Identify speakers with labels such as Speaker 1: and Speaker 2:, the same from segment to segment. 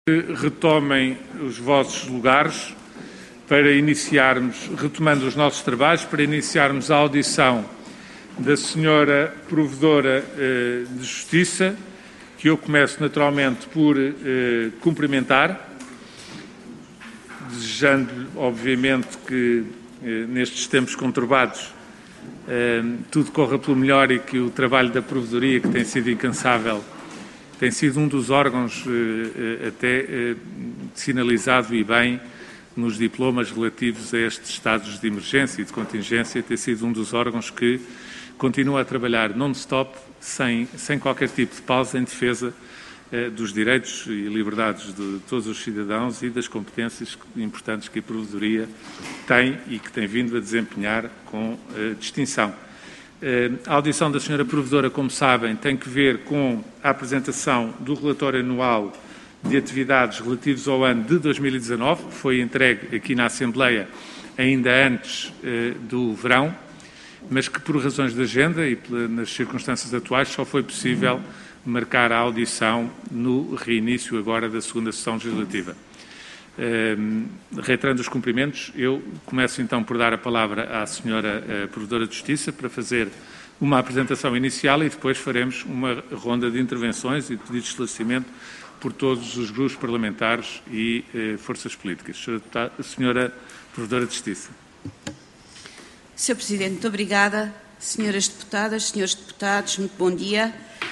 Speaker 1: Retomem os vossos lugares para iniciarmos, retomando os nossos trabalhos, para iniciarmos a audição da Senhora Provedora de Justiça, que eu começo naturalmente por cumprimentar, desejando-lhe, obviamente, que nestes tempos conturbados tudo corra pelo melhor e que o trabalho da Provedoria, que tem sido incansável, tem sido um dos órgãos até sinalizado e bem nos diplomas relativos a estes estados de emergência e de contingência, tem sido um dos órgãos que continua a trabalhar non-stop, sem qualquer tipo de pausa, em defesa dos direitos e liberdades de todos os cidadãos e das competências importantes que a Provedoria tem e que tem vindo a desempenhar com distinção. A audição da Sra. Provedora, como sabem, tem que ver com a apresentação do relatório anual de atividades relativos ao ano de 2019, que foi entregue aqui na Assembleia ainda antes do verão, mas que por razões de agenda e nas circunstâncias atuais só foi possível marcar a audição no reinício agora da segunda sessão legislativa. Reiterando os cumprimentos, eu começo então por dar a palavra à Senhora Provedora de Justiça para fazer uma apresentação inicial e depois faremos uma ronda de intervenções e de pedidos de esclarecimento por todos os grupos parlamentares e forças políticas. Senhora Provedora de Justiça.
Speaker 2: Sr. Presidente, muito obrigada. Senhoras deputadas, senhores deputados, muito bom dia.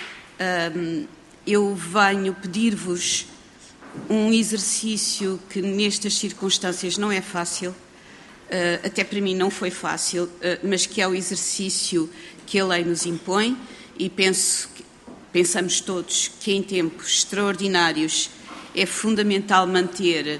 Speaker 2: Eu venho pedir-vos um exercício que nestas circunstâncias não é fácil, até para mim não foi fácil, mas que é o exercício que a lei nos impõe e pensamos todos que em tempos extraordinários é fundamental manter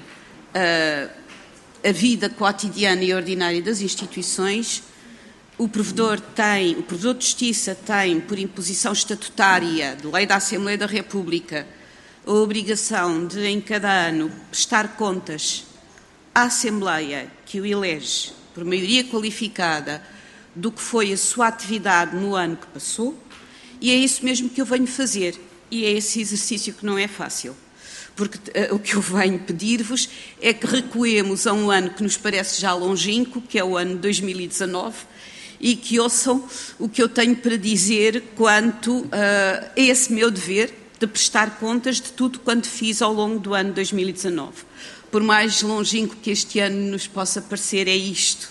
Speaker 2: a vida cotidiana e ordinária das instituições. O Provedor de Justiça tem, por imposição estatutária de lei da Assembleia da República, a obrigação de, em cada ano, prestar contas à Assembleia que o elege por maioria qualificada do que foi a sua atividade no ano que passou, e é isso mesmo que eu venho fazer, e é esse exercício que não é fácil. Porque o que eu venho pedir-vos é que recuemos a um ano que nos parece já longínquo, que é o ano 2019, e que ouçam o que eu tenho para dizer quanto a esse meu dever de prestar contas de tudo quanto fiz ao longo do ano 2019. Por mais longínquo que este ano nos possa parecer, é isto.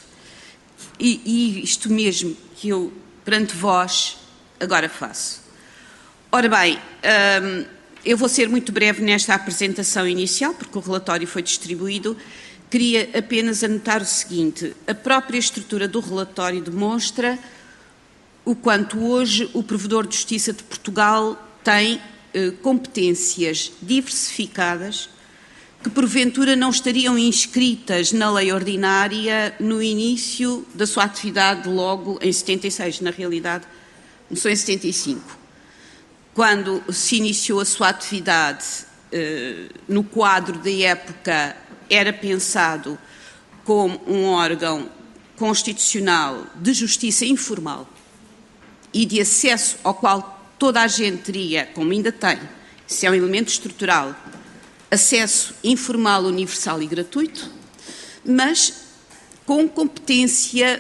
Speaker 2: E isto mesmo que eu, perante vós, agora faço. Ora bem, eu vou ser muito breve nesta apresentação inicial, porque o relatório foi distribuído. Queria apenas anotar o seguinte: a própria estrutura do relatório demonstra o quanto hoje o Provedor de Justiça de Portugal tem competências diversificadas que porventura não estariam inscritas na lei ordinária no início da sua atividade logo em 76, na realidade começou em 75. Quando se iniciou a sua atividade no quadro da época, era pensado como um órgão constitucional de justiça informal e de acesso ao qual toda a gente teria, como ainda tem, isso é um elemento estrutural, acesso informal, universal e gratuito, mas com competência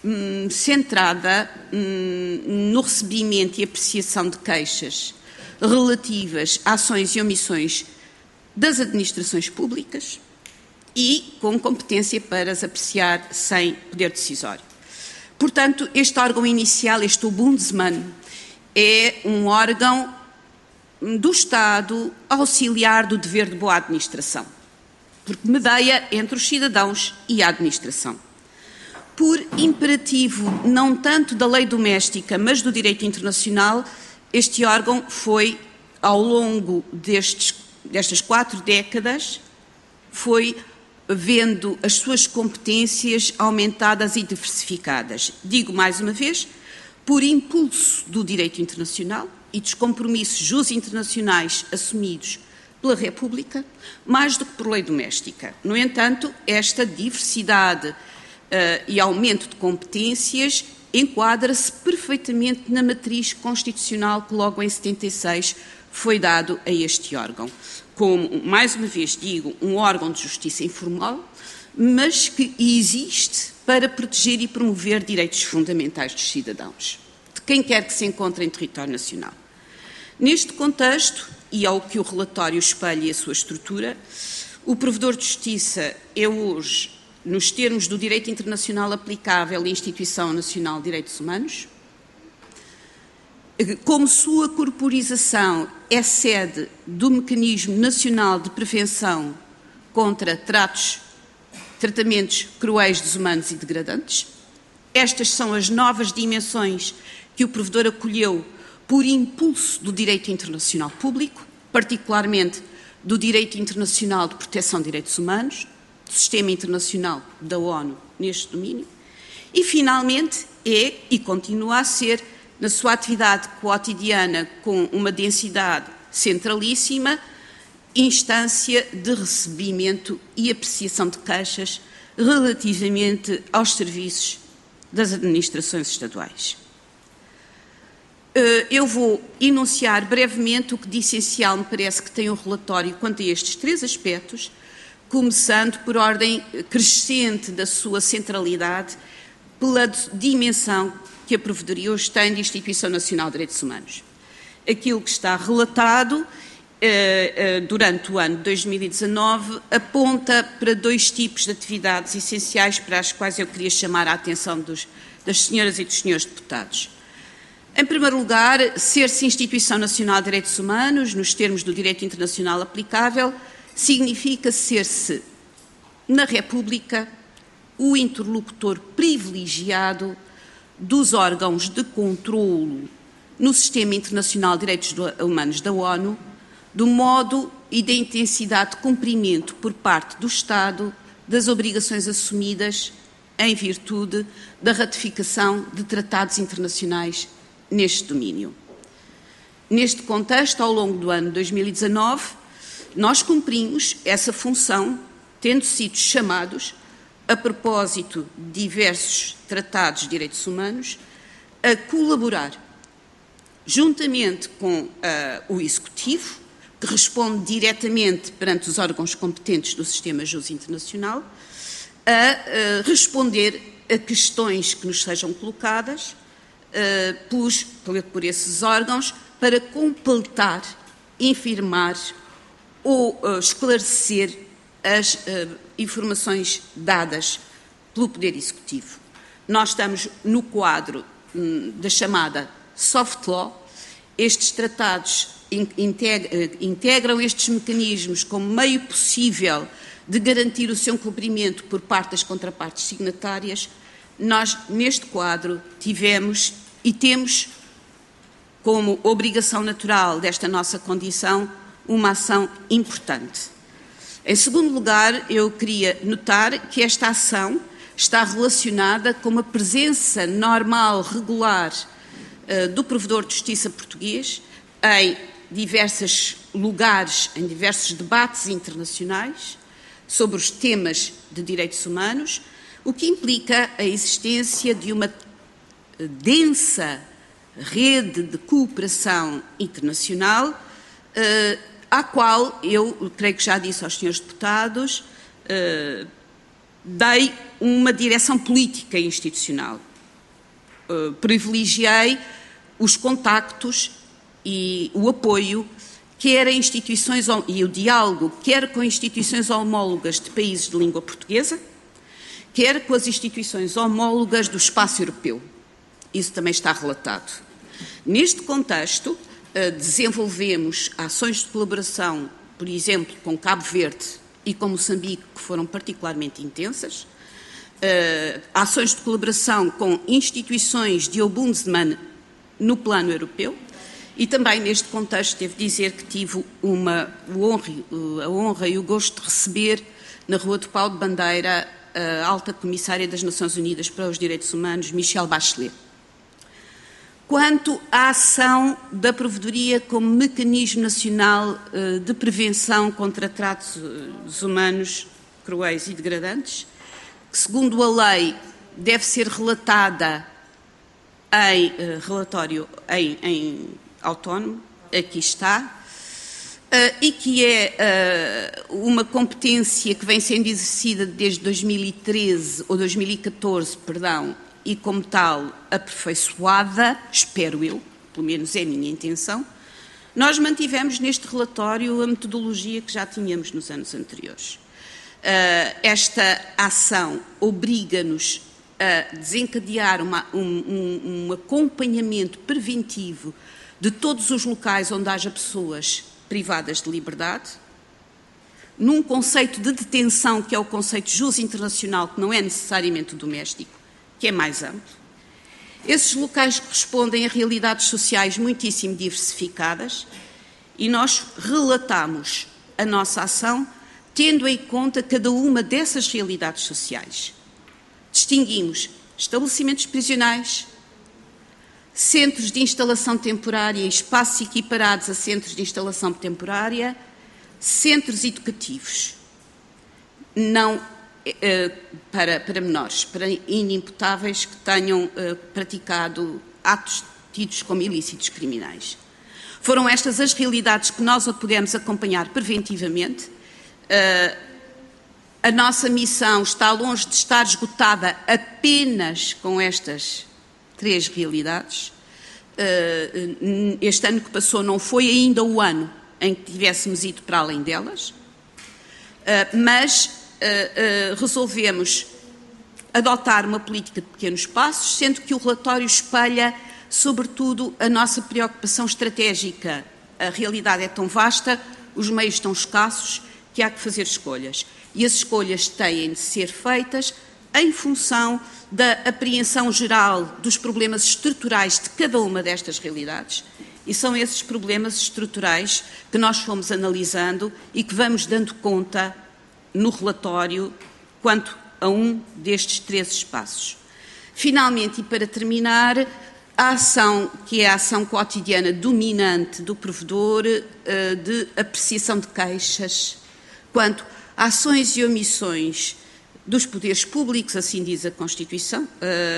Speaker 2: centrada no recebimento e apreciação de queixas relativas a ações e omissões das administrações públicas e com competência para as apreciar sem poder decisório. Portanto, este órgão inicial, este Ombudsman, é um órgão do Estado auxiliar do dever de boa administração, porque medeia entre os cidadãos e a administração. Por imperativo não tanto da lei doméstica, mas do direito internacional, este órgão foi, ao longo destas 4 décadas, foi vendo as suas competências aumentadas e diversificadas. Digo mais uma vez, por impulso do direito internacional e dos compromissos jus internacionais assumidos pela República, mais do que por lei doméstica. No entanto, esta diversidade e aumento de competências enquadra-se perfeitamente na matriz constitucional que logo em 76 foi dado a este órgão. como, mais uma vez digo, um órgão de justiça informal, mas que existe para proteger e promover direitos fundamentais dos cidadãos, de quem quer que se encontre em território nacional. Neste contexto, e ao que o relatório espelha a sua estrutura, o provedor de justiça é hoje, nos termos do direito internacional aplicável à Instituição Nacional de Direitos Humanos. Como sua corporização é sede do Mecanismo Nacional de Prevenção contra tratamentos cruéis, desumanos e degradantes. Estas são as novas dimensões que o provedor acolheu por impulso do direito internacional público, particularmente do direito internacional de proteção de direitos humanos, do sistema internacional da ONU neste domínio, e finalmente é e continua a ser, na sua atividade cotidiana com uma densidade centralíssima, instância de recebimento e apreciação de queixas relativamente aos serviços das administrações estaduais. Eu vou enunciar brevemente o que de essencial me parece que tem o relatório quanto a estes três aspectos, começando por ordem crescente da sua centralidade, pela dimensão que a Provedoria hoje tem de Instituição Nacional de Direitos Humanos. Aquilo que está relatado durante o ano de 2019 aponta para dois tipos de atividades essenciais para as quais eu queria chamar a atenção das senhoras e dos senhores deputados. Em primeiro lugar, ser-se Instituição Nacional de Direitos Humanos, nos termos do direito internacional aplicável, significa ser-se, na República, o interlocutor privilegiado dos órgãos de controlo no Sistema Internacional de Direitos Humanos da ONU, do modo e da intensidade de cumprimento por parte do Estado das obrigações assumidas em virtude da ratificação de tratados internacionais neste domínio. Neste contexto, ao longo do ano 2019, nós cumprimos essa função, tendo sido chamados, a propósito de diversos tratados de direitos humanos, a colaborar, juntamente com o Executivo, que responde diretamente perante os órgãos competentes do sistema jus internacional, a responder a questões que nos sejam colocadas por esses órgãos para completar, infirmar ou esclarecer as informações dadas pelo Poder Executivo. Nós estamos no quadro da chamada soft law. Estes tratados integram estes mecanismos como meio possível de garantir o seu cumprimento por parte das contrapartes signatárias. Nós, neste quadro, tivemos e temos como obrigação natural desta nossa condição uma ação importante. Em segundo lugar, eu queria notar que esta ação está relacionada com uma presença normal, regular, do provedor de justiça português em diversos lugares, em diversos debates internacionais sobre os temas de direitos humanos, o que implica a existência de uma densa rede de cooperação internacional, à qual eu creio que já disse aos senhores deputados, dei uma direção política e institucional. Privilegiei os contactos e o apoio, quer a instituições e o diálogo, quer com instituições homólogas de países de língua portuguesa, quer com as instituições homólogas do espaço europeu. Isso também está relatado. Neste contexto, desenvolvemos ações de colaboração, por exemplo, com Cabo Verde e com Moçambique, que foram particularmente intensas, ações de colaboração com instituições de ombudsman no plano europeu, e também neste contexto devo dizer que tive a honra e o gosto de receber na Rua do Pau de Bandeira a Alta Comissária das Nações Unidas para os Direitos Humanos, Michelle Bachelet. Quanto à ação da Provedoria como mecanismo nacional de prevenção contra tratos humanos cruéis e degradantes, que segundo a lei deve ser relatada em relatório em autónomo, aqui está. e que é uma competência que vem sendo exercida desde 2013, ou 2014, perdão, e como tal aperfeiçoada, espero eu, pelo menos é a minha intenção, nós mantivemos neste relatório a metodologia que já tínhamos nos anos anteriores. Esta ação obriga-nos a desencadear um acompanhamento preventivo de todos os locais onde haja pessoas privadas de liberdade, num conceito de detenção que é o conceito de jus internacional, que não é necessariamente o doméstico, que é mais amplo. Esses locais correspondem a realidades sociais muitíssimo diversificadas e nós relatamos a nossa ação tendo em conta cada uma dessas realidades sociais. Distinguimos estabelecimentos prisionais, centros de instalação temporária e espaços equiparados a centros de instalação temporária, centros educativos, não para menores, para inimputáveis que tenham praticado atos tidos como ilícitos criminais. Foram estas as realidades que nós pudemos acompanhar preventivamente. A nossa missão está longe de estar esgotada apenas com estas 3 realidades. Este ano que passou não foi ainda o ano em que tivéssemos ido para além delas, mas resolvemos adotar uma política de pequenos passos, sendo que o relatório espelha, sobretudo, a nossa preocupação estratégica. A realidade é tão vasta, os meios tão escassos, que há que fazer escolhas. E as escolhas têm de ser feitas em função da apreensão geral dos problemas estruturais de cada uma destas realidades, e são esses problemas estruturais que nós fomos analisando e que vamos dando conta no relatório quanto a um destes 3 espaços. Finalmente, e para terminar, a ação, que é a ação cotidiana dominante do provedor de apreciação de queixas quanto a ações e omissões dos poderes públicos, assim diz a Constituição,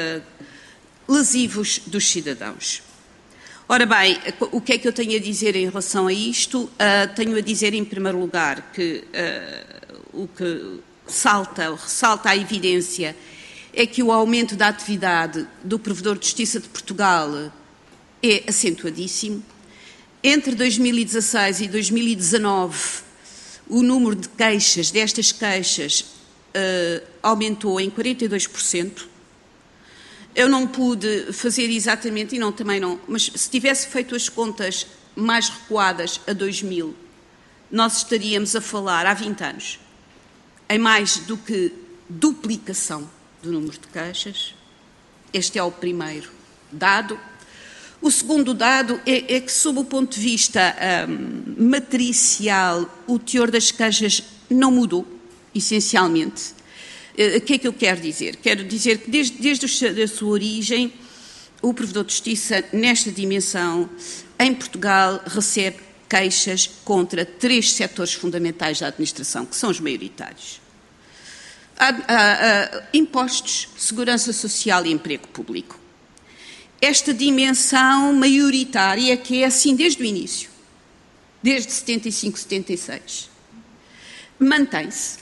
Speaker 2: lesivos dos cidadãos. Ora bem, o que é que eu tenho a dizer em relação a isto? Tenho a dizer, em primeiro lugar, que o que ressalta a evidência é que o aumento da atividade do Provedor de Justiça de Portugal é acentuadíssimo. Entre 2016 e 2019, o número de queixas, destas queixas, aumentou em 42%. Eu não pude fazer exatamente, e também não, mas se tivesse feito as contas mais recuadas a 2000, nós estaríamos a falar, há 20 anos, em mais do que duplicação do número de queixas. Este é o primeiro dado. O segundo dado é que, sob o ponto de vista matricial, o teor das queixas não mudou, essencialmente. O que é que eu quero dizer? Quero dizer que desde a sua origem, o Provedor de Justiça, nesta dimensão, em Portugal, recebe queixas contra 3 setores fundamentais da administração, que são os maioritários. Impostos, segurança social e emprego público. Esta dimensão maioritária, que é assim desde o início, desde 75, 76, mantém-se.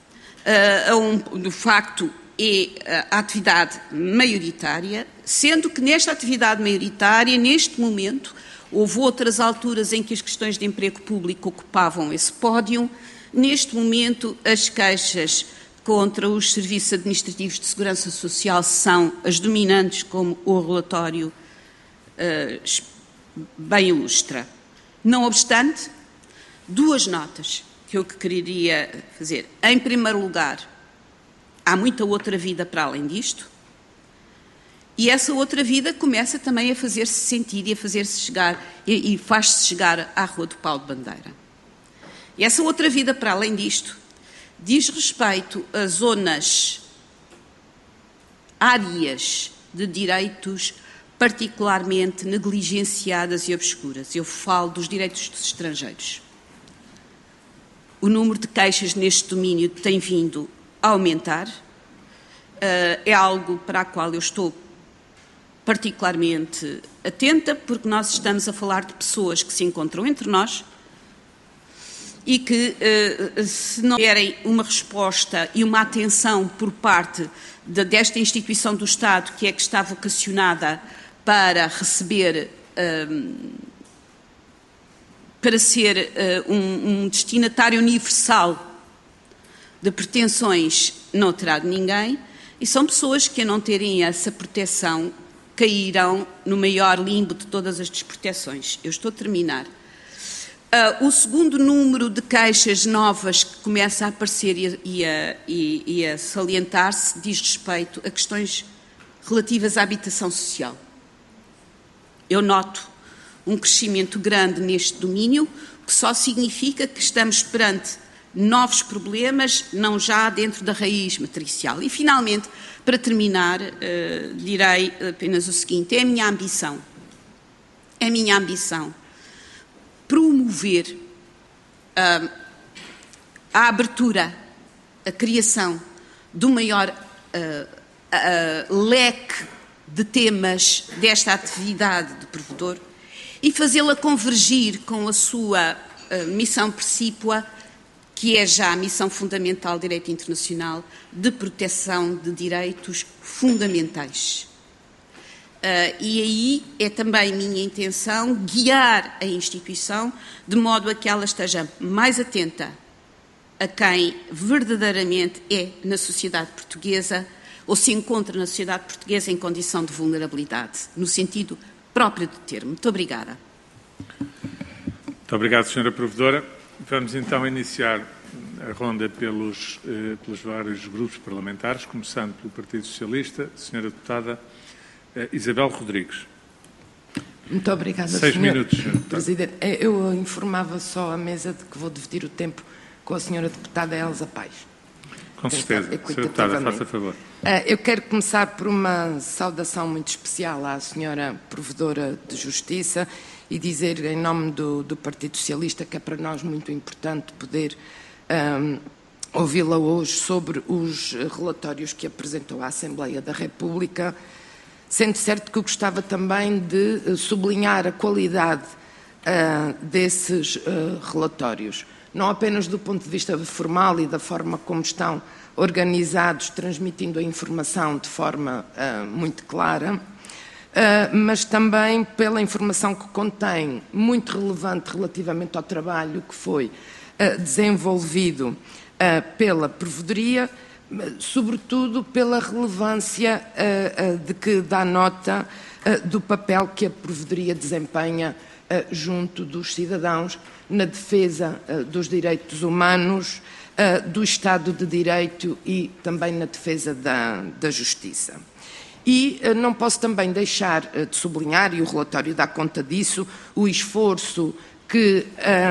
Speaker 2: De facto, é a atividade maioritária, sendo que nesta atividade maioritária, neste momento, houve outras alturas em que as questões de emprego público ocupavam esse pódio. Neste momento, as queixas contra os serviços administrativos de segurança social são as dominantes, como o relatório bem ilustra. Não obstante, 2 notas que eu quereria fazer. Em primeiro lugar, há muita outra vida para além disto, e essa outra vida começa também a fazer-se sentir e a fazer-se chegar, e faz-se chegar à Rua do Pau de Bandeira. E essa outra vida para além disto diz respeito a zonas, áreas de direitos particularmente negligenciadas e obscuras. Eu falo dos direitos dos estrangeiros. O número de queixas neste domínio tem vindo a aumentar. É algo para o qual eu estou particularmente atenta, porque nós estamos a falar de pessoas que se encontram entre nós, e que, se não tiverem uma resposta e uma atenção por parte desta instituição do Estado, que é que está vocacionada para receber, para ser um destinatário universal de pretensões, não terá de ninguém, e são pessoas que, a não terem essa proteção, cairão no maior limbo de todas as desproteções. Eu estou a terminar. O segundo número de queixas novas que começa a aparecer e a salientar-se diz respeito a questões relativas à habitação social. Eu noto um crescimento grande neste domínio, que só significa que estamos perante novos problemas, não já dentro da raiz matricial. E, finalmente, para terminar, direi apenas o seguinte: é a minha ambição promover a abertura, a criação do maior leque de temas desta atividade de provedor e fazê-la convergir com a sua missão precípua, que é já a missão fundamental do direito internacional de proteção de direitos fundamentais. E aí é também minha intenção guiar a instituição de modo a que ela esteja mais atenta a quem verdadeiramente é na sociedade portuguesa ou se encontra na sociedade portuguesa em condição de vulnerabilidade, no sentido próprio do termo. Muito obrigada.
Speaker 1: Muito obrigado, Sra. Provedora. Vamos então iniciar a ronda pelos vários grupos parlamentares, começando pelo Partido Socialista. Sra. Deputada Isabel Rodrigues.
Speaker 3: Muito obrigada,
Speaker 1: 6 minutos, Sr.
Speaker 3: Presidente. Eu informava só a mesa de que vou dividir o tempo com a Sra. Deputada Elsa Paes.
Speaker 1: Com certeza. Sra. Deputada, faça favor.
Speaker 3: Eu quero começar por uma saudação muito especial à Sra. Provedora de Justiça e dizer, em nome do Partido Socialista, que é para nós muito importante poder ouvi-la hoje sobre os relatórios que apresentou à Assembleia da República, sendo certo que eu gostava também de sublinhar a qualidade desses relatórios, não apenas do ponto de vista formal e da forma como estão organizados, transmitindo a informação de forma muito clara, mas também pela informação que contém, muito relevante relativamente ao trabalho que foi desenvolvido pela Provedoria, sobretudo pela relevância de que dá nota do papel que a Provedoria desempenha junto dos cidadãos na defesa dos direitos humanos, do Estado de Direito e também na defesa da justiça. E não posso também deixar de sublinhar, e o relatório dá conta disso, o esforço que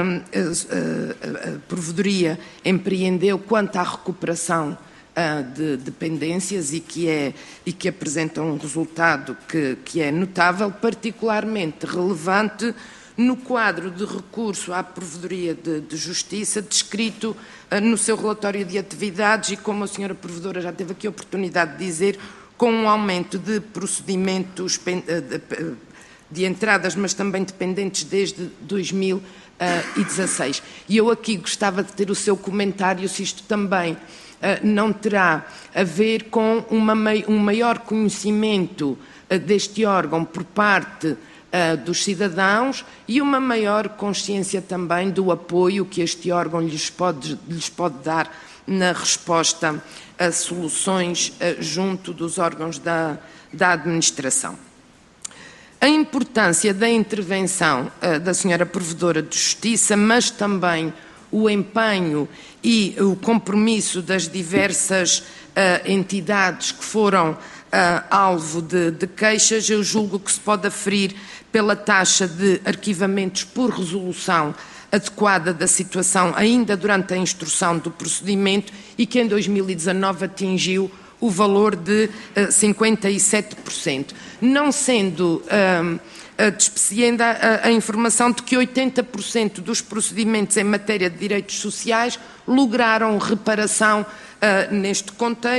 Speaker 3: a Provedoria empreendeu quanto à recuperação de dependências e que apresenta um resultado que é notável, particularmente relevante no quadro de recurso à Provedoria de Justiça, descrito no seu relatório de atividades e, como a Sra. Provedora já teve aqui a oportunidade de dizer, com um aumento de procedimentos de entradas, mas também dependentes desde 2016. E eu aqui gostava de ter o seu comentário se isto também não terá a ver com um maior conhecimento deste órgão por parte dos cidadãos e uma maior consciência também do apoio que este órgão lhes pode dar na resposta a soluções junto dos órgãos da administração. A importância da intervenção da Sra. Provedora de Justiça, mas também o empenho e o compromisso das diversas entidades que foram alvo de queixas, eu julgo que se pode aferir pela taxa de arquivamentos por resolução adequada da situação ainda durante a instrução do procedimento e que em 2019 atingiu o valor de 57%, não sendo despecienda a informação de que 80% dos procedimentos em matéria de direitos sociais lograram reparação neste contexto,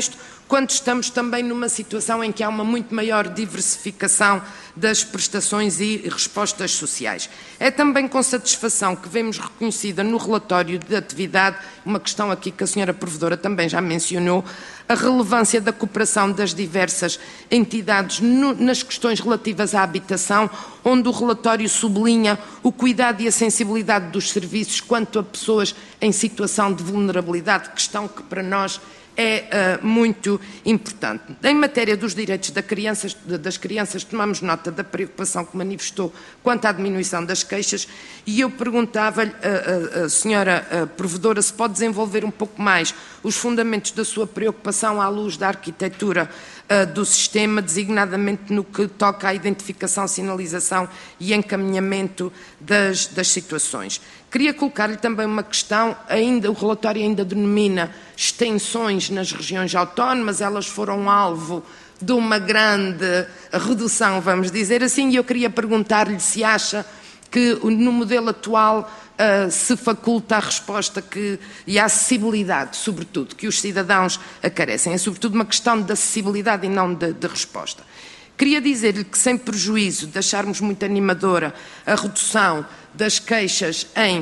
Speaker 3: quando estamos também numa situação em que há uma muito maior diversificação das prestações e respostas sociais. É também com satisfação que vemos reconhecida no relatório de atividade, uma questão aqui que a senhora Provedora também já mencionou, a relevância da cooperação das diversas entidades nas questões relativas à habitação, onde o relatório sublinha o cuidado e a sensibilidade dos serviços quanto a pessoas em situação de vulnerabilidade, questão que para nós é muito importante. Em matéria dos direitos das crianças, tomamos nota da preocupação que manifestou quanto à diminuição das queixas e eu perguntava-lhe, a senhora Provedora, se pode desenvolver um pouco mais os fundamentos da sua preocupação à luz da arquitetura do sistema, designadamente no que toca à identificação, sinalização e encaminhamento das situações. Queria colocar-lhe também uma questão, o relatório ainda denomina extensões nas regiões autónomas, elas foram alvo de uma grande redução, vamos dizer assim, e eu queria perguntar-lhe se acha que no modelo atual se faculta a resposta e a acessibilidade, sobretudo, que os cidadãos carecem. É sobretudo uma questão de acessibilidade e não de resposta. Queria dizer-lhe que, sem prejuízo de acharmos muito animadora a redução das queixas em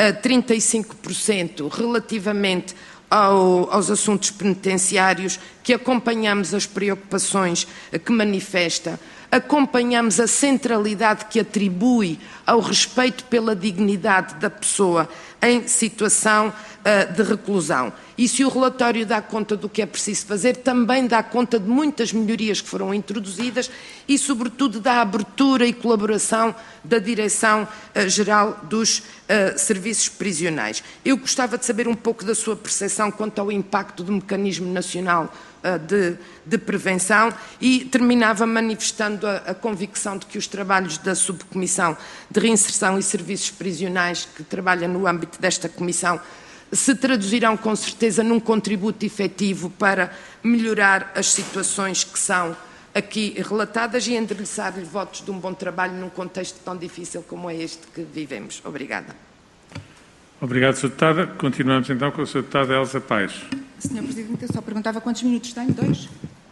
Speaker 3: 35% relativamente aos assuntos penitenciários, que acompanhamos as preocupações que manifesta, acompanhamos a centralidade que atribui ao respeito pela dignidade da pessoa em situação de reclusão. E se o relatório dá conta do que é preciso fazer, também dá conta de muitas melhorias que foram introduzidas e, sobretudo, da abertura e colaboração da Direção-Geral dos Serviços Prisionais. Eu gostava de saber um pouco da sua percepção quanto ao impacto do Mecanismo Nacional de Prevenção e terminava manifestando a convicção de que os trabalhos da Subcomissão de Reinserção e Serviços Prisionais, que trabalha no âmbito desta Comissão, se traduzirão com certeza num contributo efetivo para melhorar as situações que são aqui relatadas e endereçar-lhe votos de um bom trabalho num contexto tão difícil como é este que vivemos. Obrigada.
Speaker 1: Obrigado, Sra. Deputada. Continuamos então com a Sra. Deputada Elsa Paes.
Speaker 4: Sr. Presidente, eu só perguntava quantos minutos tenho? 2?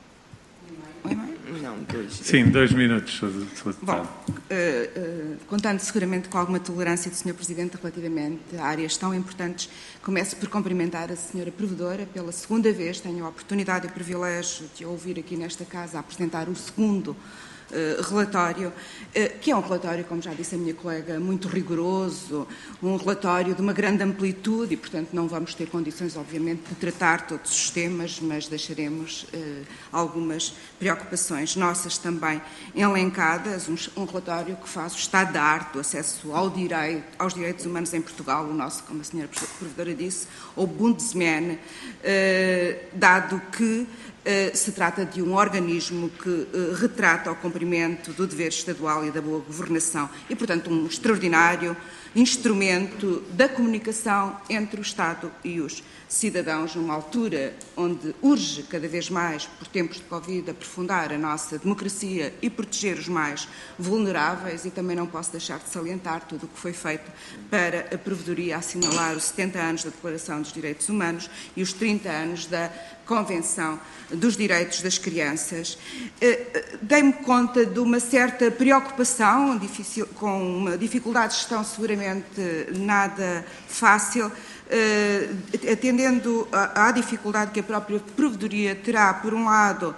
Speaker 3: Não, 2.
Speaker 1: Sim, 2 minutos, Sra. Deputada.
Speaker 4: Bom, contando seguramente com alguma tolerância do Sr. Presidente relativamente a áreas tão importantes, começo por cumprimentar a Sra. Provedora. Pela segunda vez tenho a oportunidade e o privilégio de ouvir aqui nesta Casa apresentar o segundo relatório, que é um relatório, como já disse a minha colega, muito rigoroso, um relatório de uma grande amplitude e, portanto, não vamos ter condições, obviamente, de tratar todos os temas, mas deixaremos algumas preocupações nossas também elencadas, um relatório que faz o estado da arte do acesso aos direitos humanos em Portugal, o nosso, como a senhora Provedora disse, o Bundesman, dado que se trata de um organismo que retrata o cumprimento do dever estadual e da boa governação e, portanto, um extraordinário instrumento da comunicação entre o Estado e os cidadãos, numa altura onde urge cada vez mais, por tempos de Covid, aprofundar a nossa democracia e proteger os mais vulneráveis, e também não posso deixar de salientar tudo o que foi feito para a Provedoria assinalar os 70 anos da Declaração dos Direitos Humanos e os 30 anos da Convenção dos Direitos das Crianças. Dei-me conta de uma certa preocupação, com uma dificuldade de gestão seguramente nada fácil, atendendo à dificuldade que a própria Provedoria terá, por um lado,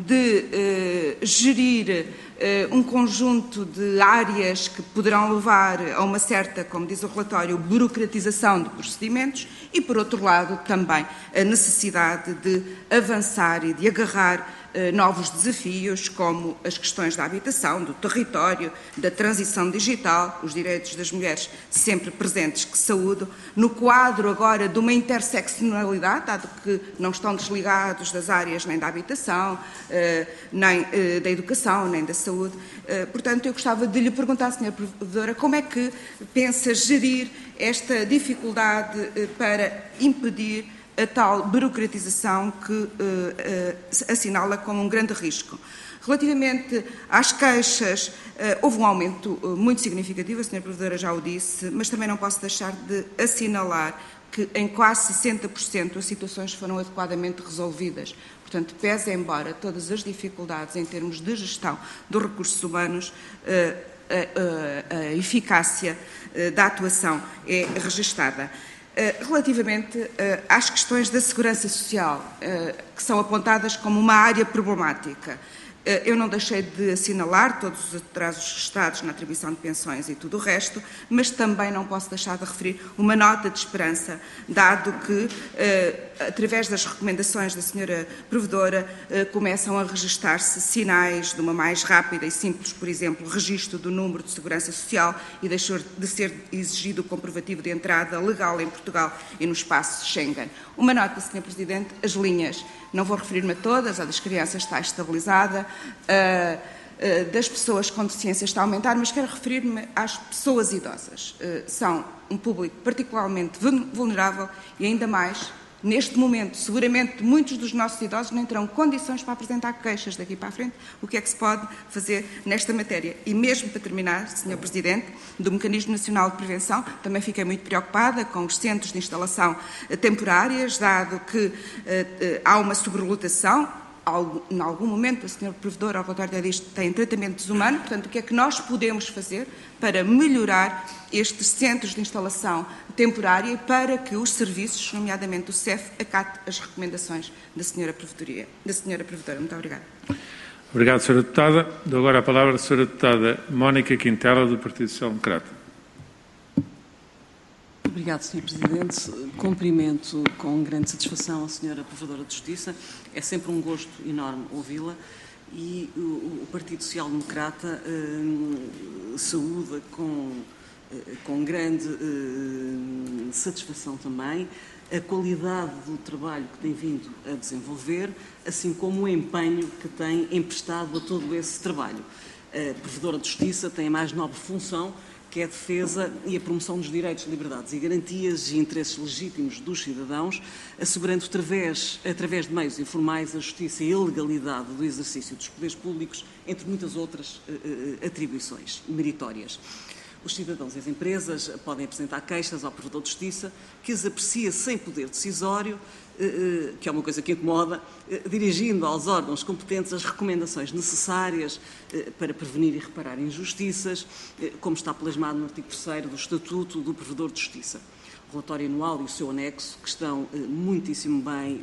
Speaker 4: de gerir um conjunto de áreas que poderão levar a uma certa, como diz o relatório, burocratização de procedimentos e, por outro lado, também a necessidade de avançar e de agarrar novos desafios, como as questões da habitação, do território, da transição digital, os direitos das mulheres sempre presentes que saúdo, no quadro agora de uma interseccionalidade, dado que não estão desligados das áreas nem da habitação, nem da educação, nem da saúde. Portanto, eu gostava de lhe perguntar, Sra. Provedora, como é que pensa gerir esta dificuldade para impedir a tal burocratização que assinala como um grande risco. Relativamente às queixas, houve um aumento muito significativo, a Sra. Provedora já o disse, mas também não posso deixar de assinalar que em quase 60% as situações foram adequadamente resolvidas. Portanto, pese embora todas as dificuldades em termos de gestão dos recursos humanos, a eficácia da atuação é registada. Relativamente às questões da segurança social, que são apontadas como uma área problemática, eu não deixei de assinalar todos os atrasos registrados na atribuição de pensões e tudo o resto, mas também não posso deixar de referir uma nota de esperança, dado que, através das recomendações da Sra. Provedora, começam a registar-se sinais de uma mais rápida e simples, por exemplo, registro do número de segurança social e deixou de ser exigido o comprovativo de entrada legal em Portugal e no espaço Schengen. Uma nota, Sr. Presidente, as linhas, não vou referir-me a todas, a das crianças está estabilizada, das pessoas com deficiência está a aumentar, mas quero referir-me às pessoas idosas. São um público particularmente vulnerável e ainda mais, neste momento, seguramente muitos dos nossos idosos nem terão condições para apresentar queixas daqui para a frente. O que é que se pode fazer nesta matéria? E mesmo para terminar, Sr. Presidente, do Mecanismo Nacional de Prevenção, também fiquei muito preocupada com os centros de instalação temporárias, dado que há uma sobrelotação. Em algum momento, a Sra. Provedora, ao relatório diz que tem tratamento desumano, portanto, o que é que nós podemos fazer para melhorar estes centros de instalação temporária e para que os serviços, nomeadamente o CEF, acate as recomendações da Sra. Provedora. Muito obrigada.
Speaker 1: Obrigado, Sra. Deputada. Dou agora a palavra à Sra. Deputada Mónica Quintela, do Partido Social Democrata.
Speaker 5: Obrigado, Sr. Presidente. Cumprimento com grande satisfação a Sra. Provedora de Justiça. É sempre um gosto enorme ouvi-la e o Partido Social Democrata saúda com grande satisfação também a qualidade do trabalho que tem vindo a desenvolver, assim como o empenho que tem emprestado a todo esse trabalho. A Provedora de Justiça tem a mais nobre função, que é a defesa e a promoção dos direitos, liberdades e garantias e interesses legítimos dos cidadãos, assegurando através de meios informais a justiça e a legalidade do exercício dos poderes públicos, entre muitas outras atribuições meritórias. Os cidadãos e as empresas podem apresentar queixas ao Provedor de Justiça, que as aprecia sem poder decisório, que é uma coisa que incomoda, dirigindo aos órgãos competentes as recomendações necessárias para prevenir e reparar injustiças, como está plasmado no artigo 3º do Estatuto do Provedor de Justiça. O relatório anual e o seu anexo, que estão muitíssimo bem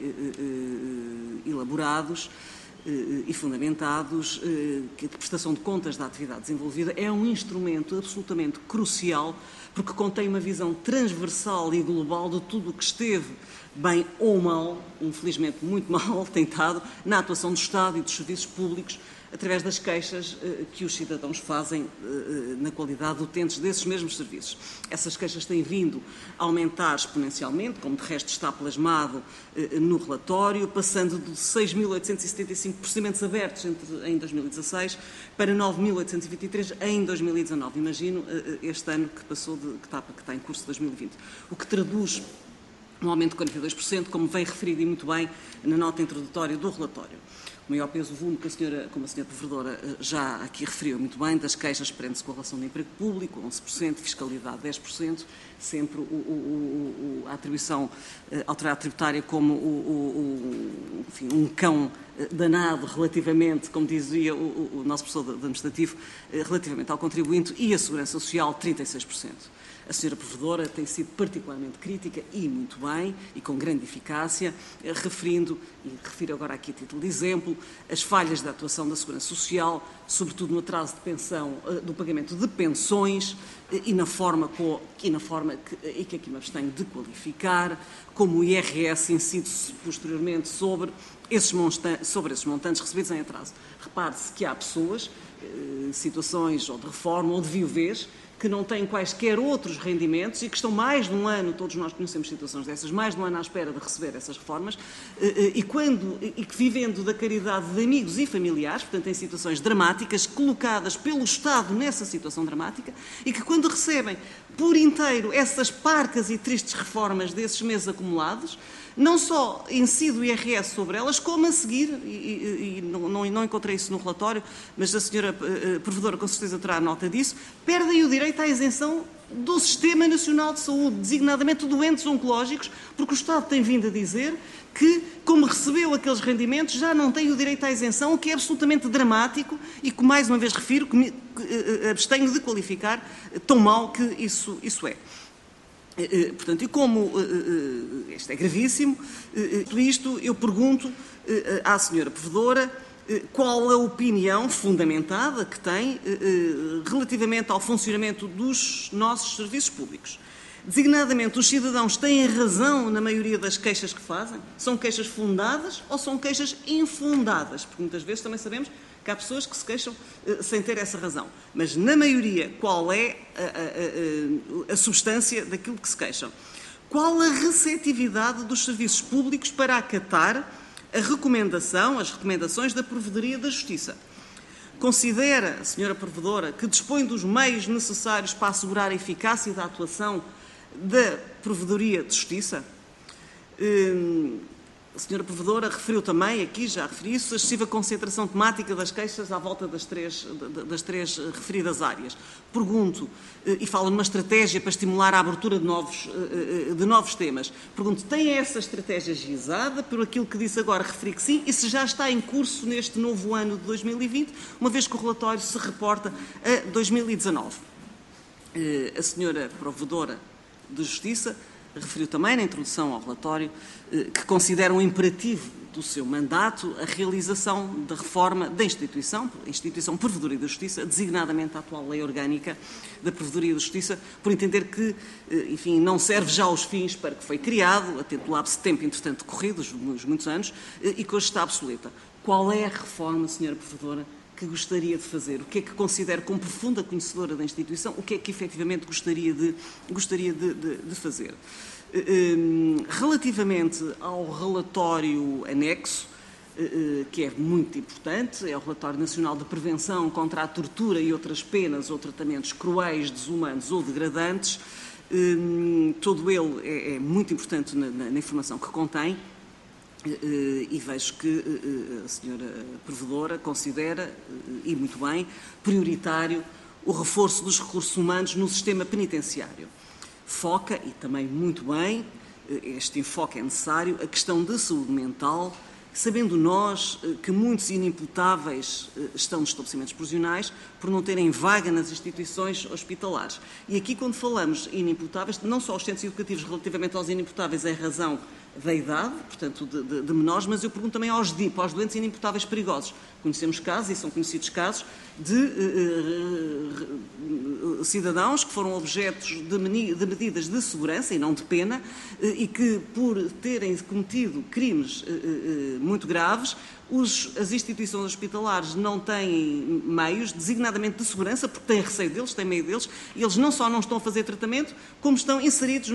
Speaker 5: elaborados e fundamentados, que a prestação de contas da atividade desenvolvida é um instrumento absolutamente crucial, porque contém uma visão transversal e global de tudo o que esteve bem ou mal, infelizmente muito mal, tentado, na atuação do Estado e dos serviços públicos, através das queixas que os cidadãos fazem na qualidade de utentes desses mesmos serviços. Essas queixas têm vindo a aumentar exponencialmente, como de resto está plasmado no relatório, passando de 6.875 procedimentos abertos em 2016 para 9.823 em 2019. Imagino este ano que passou, que está em curso de 2020, o que traduz um aumento de 42%, como vem referido e muito bem na nota introdutória do relatório. O maior peso volume, como a Sra. Provedora já aqui referiu muito bem, das queixas prende-se com a relação de emprego público, 11%, fiscalidade, 10%, sempre a atribuição autoridade tributária como enfim, um cão danado relativamente, como dizia o nosso professor administrativo, relativamente ao contribuinte, e a segurança social, 36%. A Sra. Provedora tem sido particularmente crítica e muito bem, e com grande eficácia, referindo, e refiro agora aqui a título de exemplo, as falhas da atuação da Segurança Social, sobretudo no atraso de pensão, do pagamento de pensões e na forma que aqui me abstenho de qualificar, como o IRS incide-se posteriormente sobre esses montantes recebidos em atraso. Repare-se que há pessoas, situações ou de reforma ou de viuvez, que não têm quaisquer outros rendimentos e que estão mais de um ano, todos nós conhecemos situações dessas, mais de um ano à espera de receber essas reformas e que vivendo da caridade de amigos e familiares, portanto em situações dramáticas, colocadas pelo Estado nessa situação dramática e que quando recebem por inteiro essas parcas e tristes reformas desses meses acumulados, não só incide o IRS sobre elas, como a seguir, e não encontrei isso no relatório, mas a Sra. Provedora com certeza terá nota disso, perdem o direito à isenção do Sistema Nacional de Saúde, designadamente doentes oncológicos, porque o Estado tem vindo a dizer que, como recebeu aqueles rendimentos, já não tem o direito à isenção, o que é absolutamente dramático e que, mais uma vez refiro, que abstenho de qualificar tão mal que isso é. Portanto, e como isto é gravíssimo, isto eu pergunto à senhora Provedora qual a opinião fundamentada que tem relativamente ao funcionamento dos nossos serviços públicos. Designadamente, os cidadãos têm razão na maioria das queixas que fazem? São queixas fundadas ou são queixas infundadas? Porque muitas vezes também sabemos que há pessoas que se queixam sem ter essa razão. Mas, na maioria, qual é a substância daquilo que se queixam? Qual a receptividade dos serviços públicos para acatar as recomendações da Provedoria da Justiça? Considera, a senhora Provedora, que dispõe dos meios necessários para assegurar a eficácia da atuação da Provedoria de Justiça? A senhora Provedora referiu também, aqui já referi isso, a excessiva concentração temática das queixas à volta das três referidas áreas. Pergunto, e fala numa estratégia para estimular a abertura de novos temas, pergunto, tem essa estratégia gizada? Por aquilo que disse agora, referi que sim, e se já está em curso neste novo ano de 2020, uma vez que o relatório se reporta a 2019. A senhora Provedora de Justiça referiu também na introdução ao relatório que considera um imperativo do seu mandato a realização da reforma da instituição Provedoria da Justiça, designadamente a atual lei orgânica da Provedoria da Justiça, por entender que, enfim, não serve já aos fins para que foi criado, a ter do lapso de tempo entretanto decorrido, os muitos anos, e que hoje está obsoleta. Qual é a reforma, senhora Provedora, que gostaria de fazer? O que é que considera como profunda conhecedora da instituição? O que é que efetivamente gostaria de fazer? Relativamente ao relatório anexo, que é muito importante, é o Relatório Nacional de Prevenção contra a Tortura e outras penas ou tratamentos cruéis, desumanos ou degradantes, todo ele é muito importante na informação que contém. E vejo que a senhora Provedora considera, e muito bem, prioritário o reforço dos recursos humanos no sistema penitenciário. Foca, e também muito bem, este enfoque é necessário, a questão da saúde mental, sabendo nós que muitos inimputáveis estão nos estabelecimentos prisionais por não terem vaga nas instituições hospitalares. E aqui, quando falamos inimputáveis, não só os centros educativos relativamente aos inimputáveis em razão da idade, portanto, de menores, mas eu pergunto também aos DIP, aos doentes inimputáveis perigosos. Conhecemos casos, e são conhecidos casos, de cidadãos que foram objetos de medidas de segurança e não de pena, e que, por terem cometido crimes muito graves, as instituições hospitalares não têm meios, designadamente de segurança, porque têm receio deles, têm medo deles, e eles não só não estão a fazer tratamento, como estão inseridos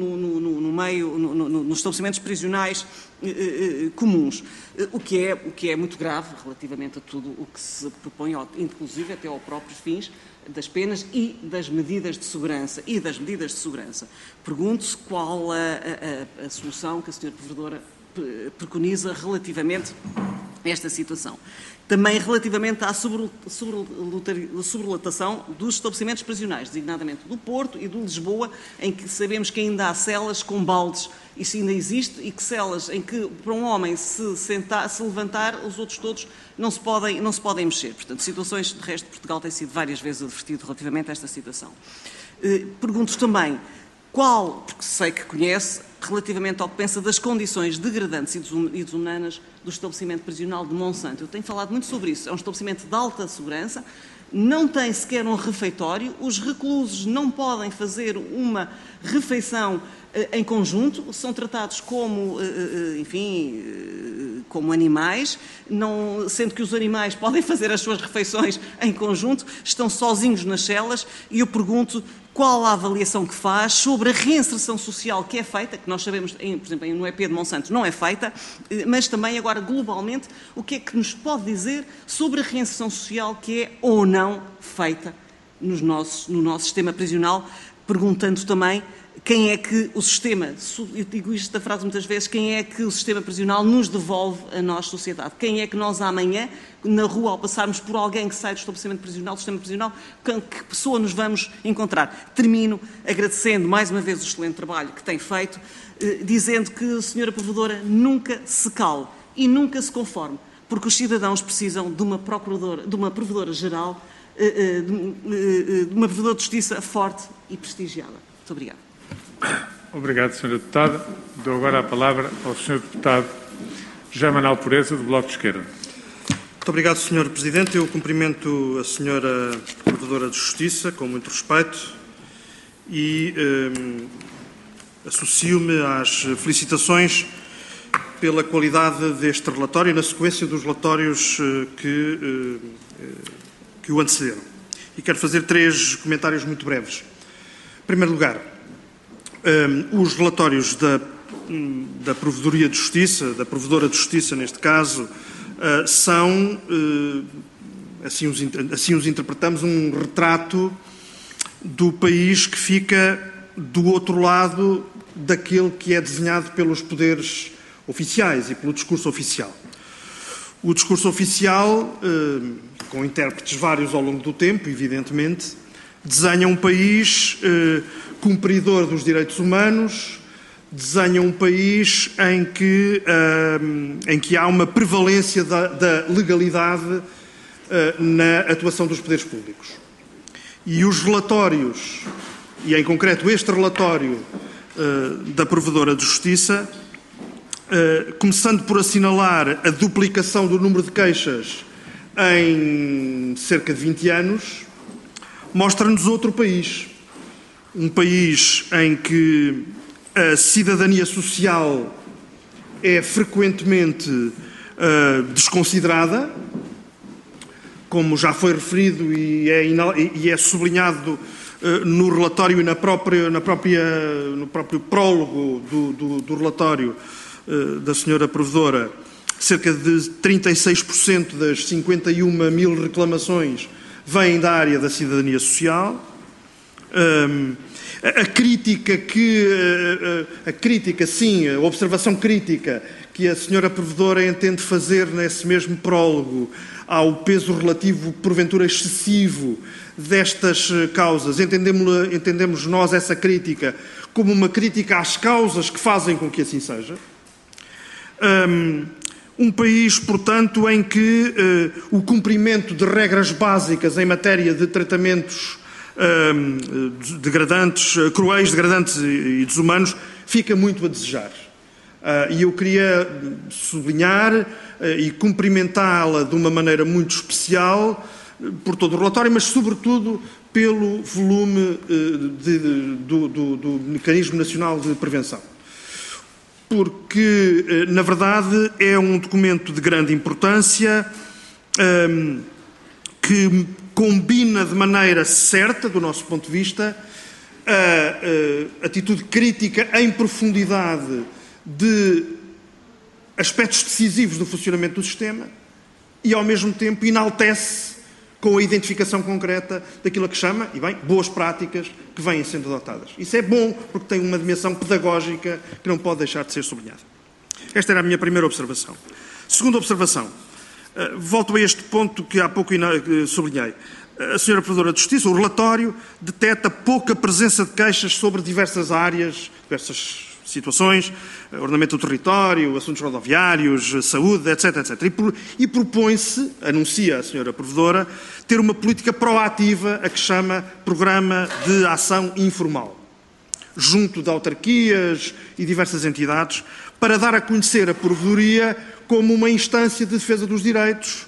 Speaker 5: nos estabelecimentos prisionais comuns, o que é muito grave relativamente a tudo o que se propõe, inclusive até aos próprios fins das penas e das medidas de segurança. Pergunto-se qual a solução que a senhora Provedora preconiza relativamente a esta situação. Também relativamente à sobrelotação dos estabelecimentos prisionais, designadamente do Porto e de Lisboa, em que sabemos que ainda há celas com baldes, isso ainda existe, e que celas em que, para um homem se levantar, os outros todos não se podem mexer. Portanto, situações, de resto, Portugal tem sido várias vezes advertido relativamente a esta situação. Pergunto também porque sei que conhece, relativamente ao que pensa das condições degradantes e desumanas do estabelecimento prisional de Monsanto. Eu tenho falado muito sobre isso. É um estabelecimento de alta segurança, não tem sequer um refeitório, os reclusos não podem fazer uma refeição em conjunto, são tratados como, como animais, sendo que os animais podem fazer as suas refeições em conjunto, estão sozinhos nas celas, e eu pergunto qual a avaliação que faz sobre a reinserção social que é feita, que nós sabemos, por exemplo, no EP de Monsanto não é feita, mas também agora globalmente, o que é que nos pode dizer sobre a reinserção social que é ou não feita no nosso sistema prisional, perguntando também quem é que o sistema, eu digo esta frase muitas vezes, quem é que o sistema prisional nos devolve a nós, sociedade? Quem é que nós amanhã, na rua, ao passarmos por alguém que sai do estabelecimento prisional, do sistema prisional, que pessoa nos vamos encontrar? Termino agradecendo mais uma vez o excelente trabalho que tem feito, dizendo que a senhora Provedora nunca se cale e nunca se conforme, porque os cidadãos precisam de uma Provedora-Geral, de uma Provedora de Justiça forte e prestigiada. Muito obrigada.
Speaker 1: Obrigado, Sra. Deputada. Dou agora a palavra ao Sr. Deputado José Manuel Pureza, do Bloco de Esquerda.
Speaker 6: Muito obrigado, Sr. Presidente. Eu cumprimento a Sra. Provedora de Justiça com muito respeito e associo-me às felicitações pela qualidade deste relatório, na sequência dos relatórios que o antecederam. E quero fazer 3 comentários muito breves. Em primeiro lugar, os relatórios da Provedoria de Justiça, da Provedora de Justiça neste caso, são, assim os interpretamos, um retrato do país que fica do outro lado daquele que é desenhado pelos poderes oficiais e pelo discurso oficial. O discurso oficial, com intérpretes vários ao longo do tempo, evidentemente, desenha um país cumpridor dos direitos humanos, desenha um país em que há uma prevalência da legalidade na atuação dos poderes públicos. E os relatórios, e em concreto este relatório da Provedora de Justiça, começando por assinalar a duplicação do número de queixas em cerca de 20 anos, mostra-nos outro país. Um país em que a cidadania social é frequentemente desconsiderada, como já foi referido e é sublinhado no relatório e no próprio prólogo do relatório da Sra. Provedora. Cerca de 36% das 51 mil reclamações vêm da área da cidadania social. A observação crítica que a Sra. Provedora entende fazer nesse mesmo prólogo ao peso relativo, porventura excessivo, destas causas, entendemos nós essa crítica como uma crítica às causas que fazem com que assim seja. Um país, portanto, em que o cumprimento de regras básicas em matéria de tratamentos degradantes, cruéis, degradantes e desumanos, fica muito a desejar. E eu queria sublinhar e cumprimentá-la de uma maneira muito especial por todo o relatório, mas sobretudo pelo volume do Mecanismo Nacional de Prevenção. Porque, na verdade, é um documento de grande importância que combina de maneira certa, do nosso ponto de vista, a atitude crítica em profundidade de aspectos decisivos do funcionamento do sistema e, ao mesmo tempo, enaltece com a identificação concreta daquilo a que chama, e bem, boas práticas que vêm sendo adotadas. Isso é bom porque tem uma dimensão pedagógica que não pode deixar de ser sublinhada. Esta era a minha primeira observação. Segunda observação. Volto a este ponto que há pouco sublinhei. A Sra. Provedora de Justiça, o relatório, detecta pouca presença de queixas sobre diversas áreas, diversas situações, ordenamento do território, assuntos rodoviários, saúde, etc. E propõe-se, anuncia a Sra. Provedora, ter uma política proativa a que chama Programa de Ação Informal, junto de autarquias e diversas entidades, para dar a conhecer a Provedoria como uma instância de defesa dos direitos,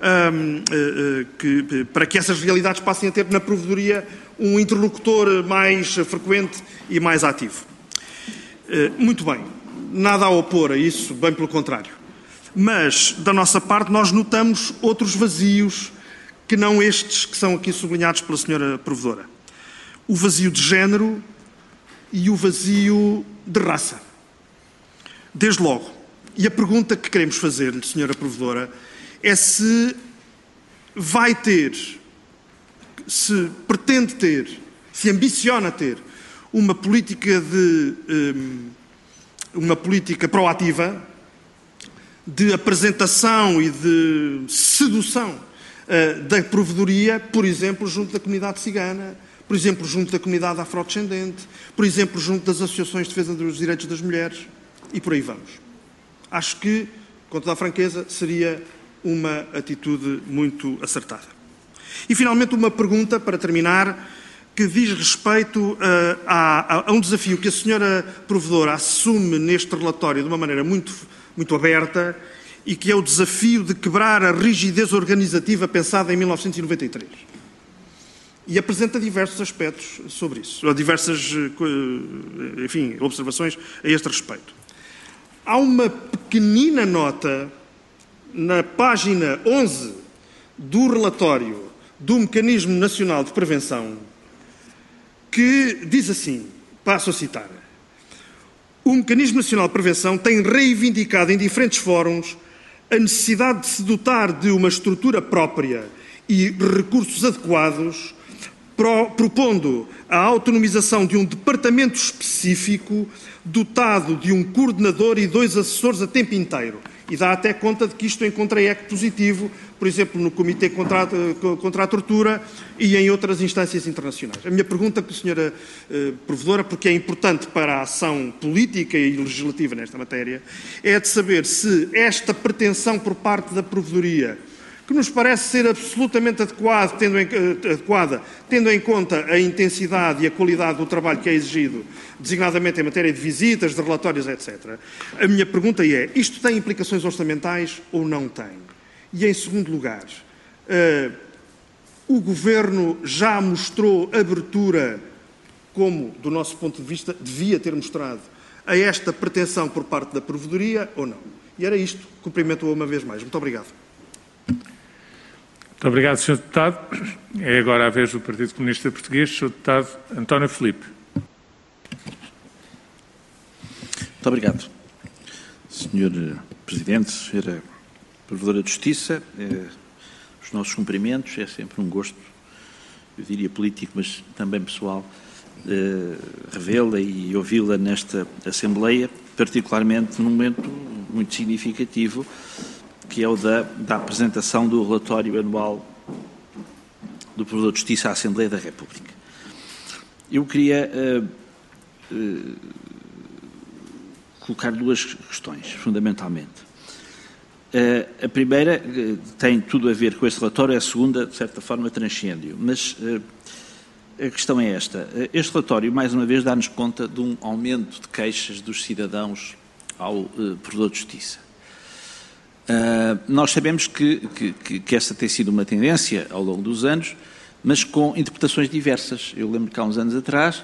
Speaker 6: para que essas realidades passem a ter na Provedoria um interlocutor mais frequente e mais ativo. Muito bem, nada a opor a isso, bem pelo contrário. Mas, da nossa parte, nós notamos outros vazios que não estes que são aqui sublinhados pela Sra. Provedora. O vazio de género e o vazio de raça. Desde logo. E a pergunta que queremos fazer-lhe, Sra. Provedora, é se vai ter, se pretende ter, se ambiciona ter, uma política proativa de apresentação e de sedução da provedoria, por exemplo, junto da comunidade cigana, por exemplo, junto da comunidade afrodescendente, por exemplo, junto das associações de defesa dos direitos das mulheres, e por aí vamos. Acho que, com toda a franqueza, seria uma atitude muito acertada. E, finalmente, uma pergunta, para terminar, que diz respeito a um desafio que a senhora provedora assume neste relatório de uma maneira muito aberta, e que é o desafio de quebrar a rigidez organizativa pensada em 1993. E apresenta diversos aspectos sobre isso, ou diversas, enfim, observações a este respeito. Há uma pequenina nota na página 11 do relatório do Mecanismo Nacional de Prevenção que diz assim, passo a citar: o Mecanismo Nacional de Prevenção tem reivindicado em diferentes fóruns a necessidade de se dotar de uma estrutura própria e recursos adequados, propondo a autonomização de um departamento específico dotado de um coordenador e 2 assessores a tempo inteiro. E dá até conta de que isto encontra eco positivo, por exemplo, no Comitê contra a Tortura e em outras instâncias internacionais. A minha pergunta para a senhora provedora, porque é importante para a ação política e legislativa nesta matéria, é de saber se esta pretensão por parte da provedoria, que nos parece ser absolutamente adequada, tendo em conta a intensidade e a qualidade do trabalho que é exigido, designadamente em matéria de visitas, de relatórios, etc. A minha pergunta é, isto tem implicações orçamentais ou não tem? E, em segundo lugar, o Governo já mostrou abertura, como, do nosso ponto de vista, devia ter mostrado, a esta pretensão por parte da provedoria ou não? E era isto. Cumprimento-o uma vez mais. Muito obrigado.
Speaker 1: Muito obrigado, Sr. Deputado. É agora a vez do Partido Comunista Português, Sr. Deputado António Filipe.
Speaker 7: Muito obrigado, Sr. Presidente, Sra. Provedora de Justiça. Os nossos cumprimentos, é sempre um gosto, eu diria político, mas também pessoal, revê-la e ouvi-la nesta Assembleia, particularmente num momento muito significativo, que é o da apresentação do relatório anual do Provedor de Justiça à Assembleia da República. Eu queria colocar 2 questões, fundamentalmente. A primeira tem tudo a ver com este relatório, a segunda, de certa forma, transcende-o. Mas a questão é esta. Este relatório, mais uma vez, dá-nos conta de um aumento de queixas dos cidadãos ao Provedor de Justiça. Nós sabemos que essa tem sido uma tendência ao longo dos anos, mas com interpretações diversas. Eu lembro que há uns anos atrás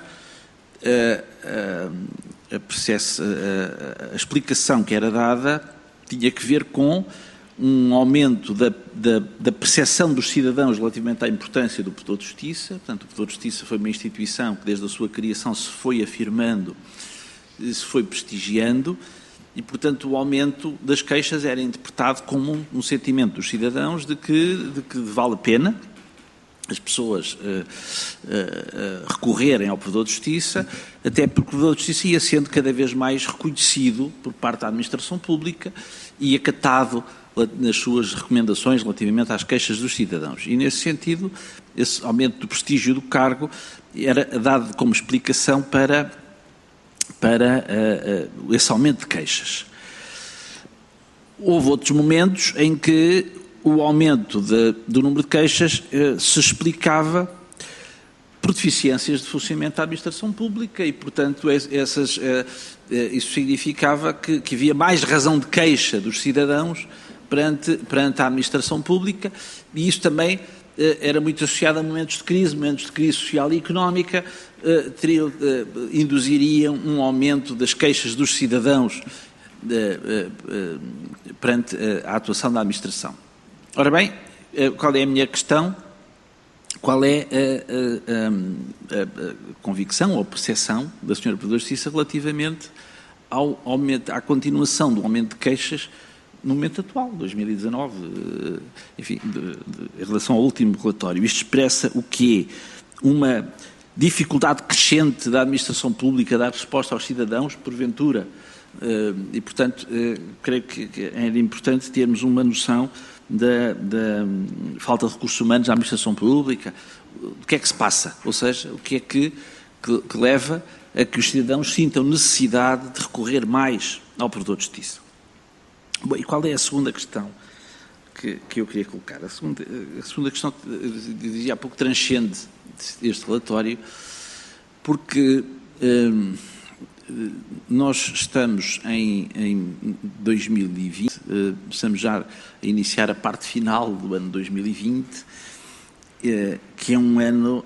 Speaker 7: a explicação que era dada tinha que ver com um aumento da percepção dos cidadãos relativamente à importância do Provedor de Justiça. Portanto, o Provedor de Justiça foi uma instituição que desde a sua criação se foi afirmando, se foi prestigiando, e, portanto, o aumento das queixas era interpretado como um sentimento dos cidadãos de que vale a pena as pessoas recorrerem ao Provedor de Justiça, até porque o Provedor de Justiça ia sendo cada vez mais reconhecido por parte da administração pública e acatado nas suas recomendações relativamente às queixas dos cidadãos. E, nesse sentido, esse aumento do prestígio do cargo era dado como explicação para esse aumento de queixas. Houve outros momentos em que o aumento do número de queixas se explicava por deficiências de funcionamento da administração pública e, portanto, isso significava que havia mais razão de queixa dos cidadãos perante a administração pública, e isso também era muito associado a momentos de crise social e económica, induziriam um aumento das queixas dos cidadãos perante a atuação da administração. Ora bem, qual é a minha questão? Qual é a convicção ou percepção da Sra. Provedora de Justiça relativamente à continuação do aumento de queixas no momento atual, 2019, enfim, em relação ao último relatório? Isto expressa o quê? dificuldade crescente da administração pública a dar resposta aos cidadãos, porventura. E, portanto, creio que era importante termos uma noção da falta de recursos humanos na administração pública, o que é que se passa, ou seja, o que é que leva a que os cidadãos sintam necessidade de recorrer mais ao provedor de justiça. Bom, e qual é a segunda questão que eu queria colocar? A segunda questão, dizia há pouco, transcende este relatório, porque nós estamos em 2020, estamos já a iniciar a parte final do ano 2020, que é um ano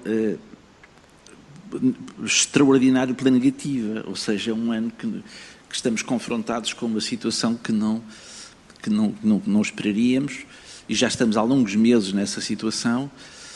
Speaker 7: extraordinário pela negativa, ou seja, é um ano que estamos confrontados com uma situação que não esperaríamos, e já estamos há longos meses nessa situação.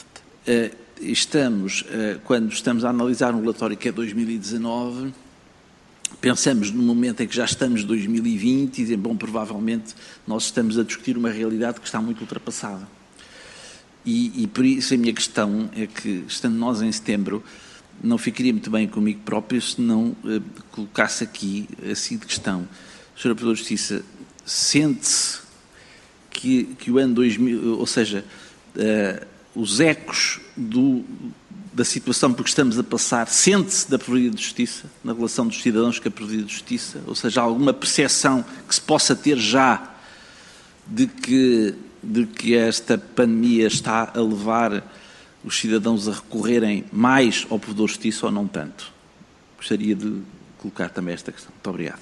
Speaker 7: Quando estamos a analisar um relatório que é 2019, pensamos no momento em que já estamos em 2020 e dizemos, bom, provavelmente nós estamos a discutir uma realidade que está muito ultrapassada. E por isso a minha questão é que, estando nós em setembro, não ficaria muito bem comigo próprio se não colocasse aqui a seguinte questão. Sr. Provedor de Justiça, sente-se que o ano 2000, ou seja, os ecos da situação por que estamos a passar, sente-se da Provedoria de Justiça, na relação dos cidadãos com a Provedoria de Justiça, ou seja, alguma percepção que se possa ter já de que esta pandemia está a levar os cidadãos a recorrerem mais ao Provedor de Justiça ou não tanto? Gostaria de colocar também esta questão. Muito obrigado.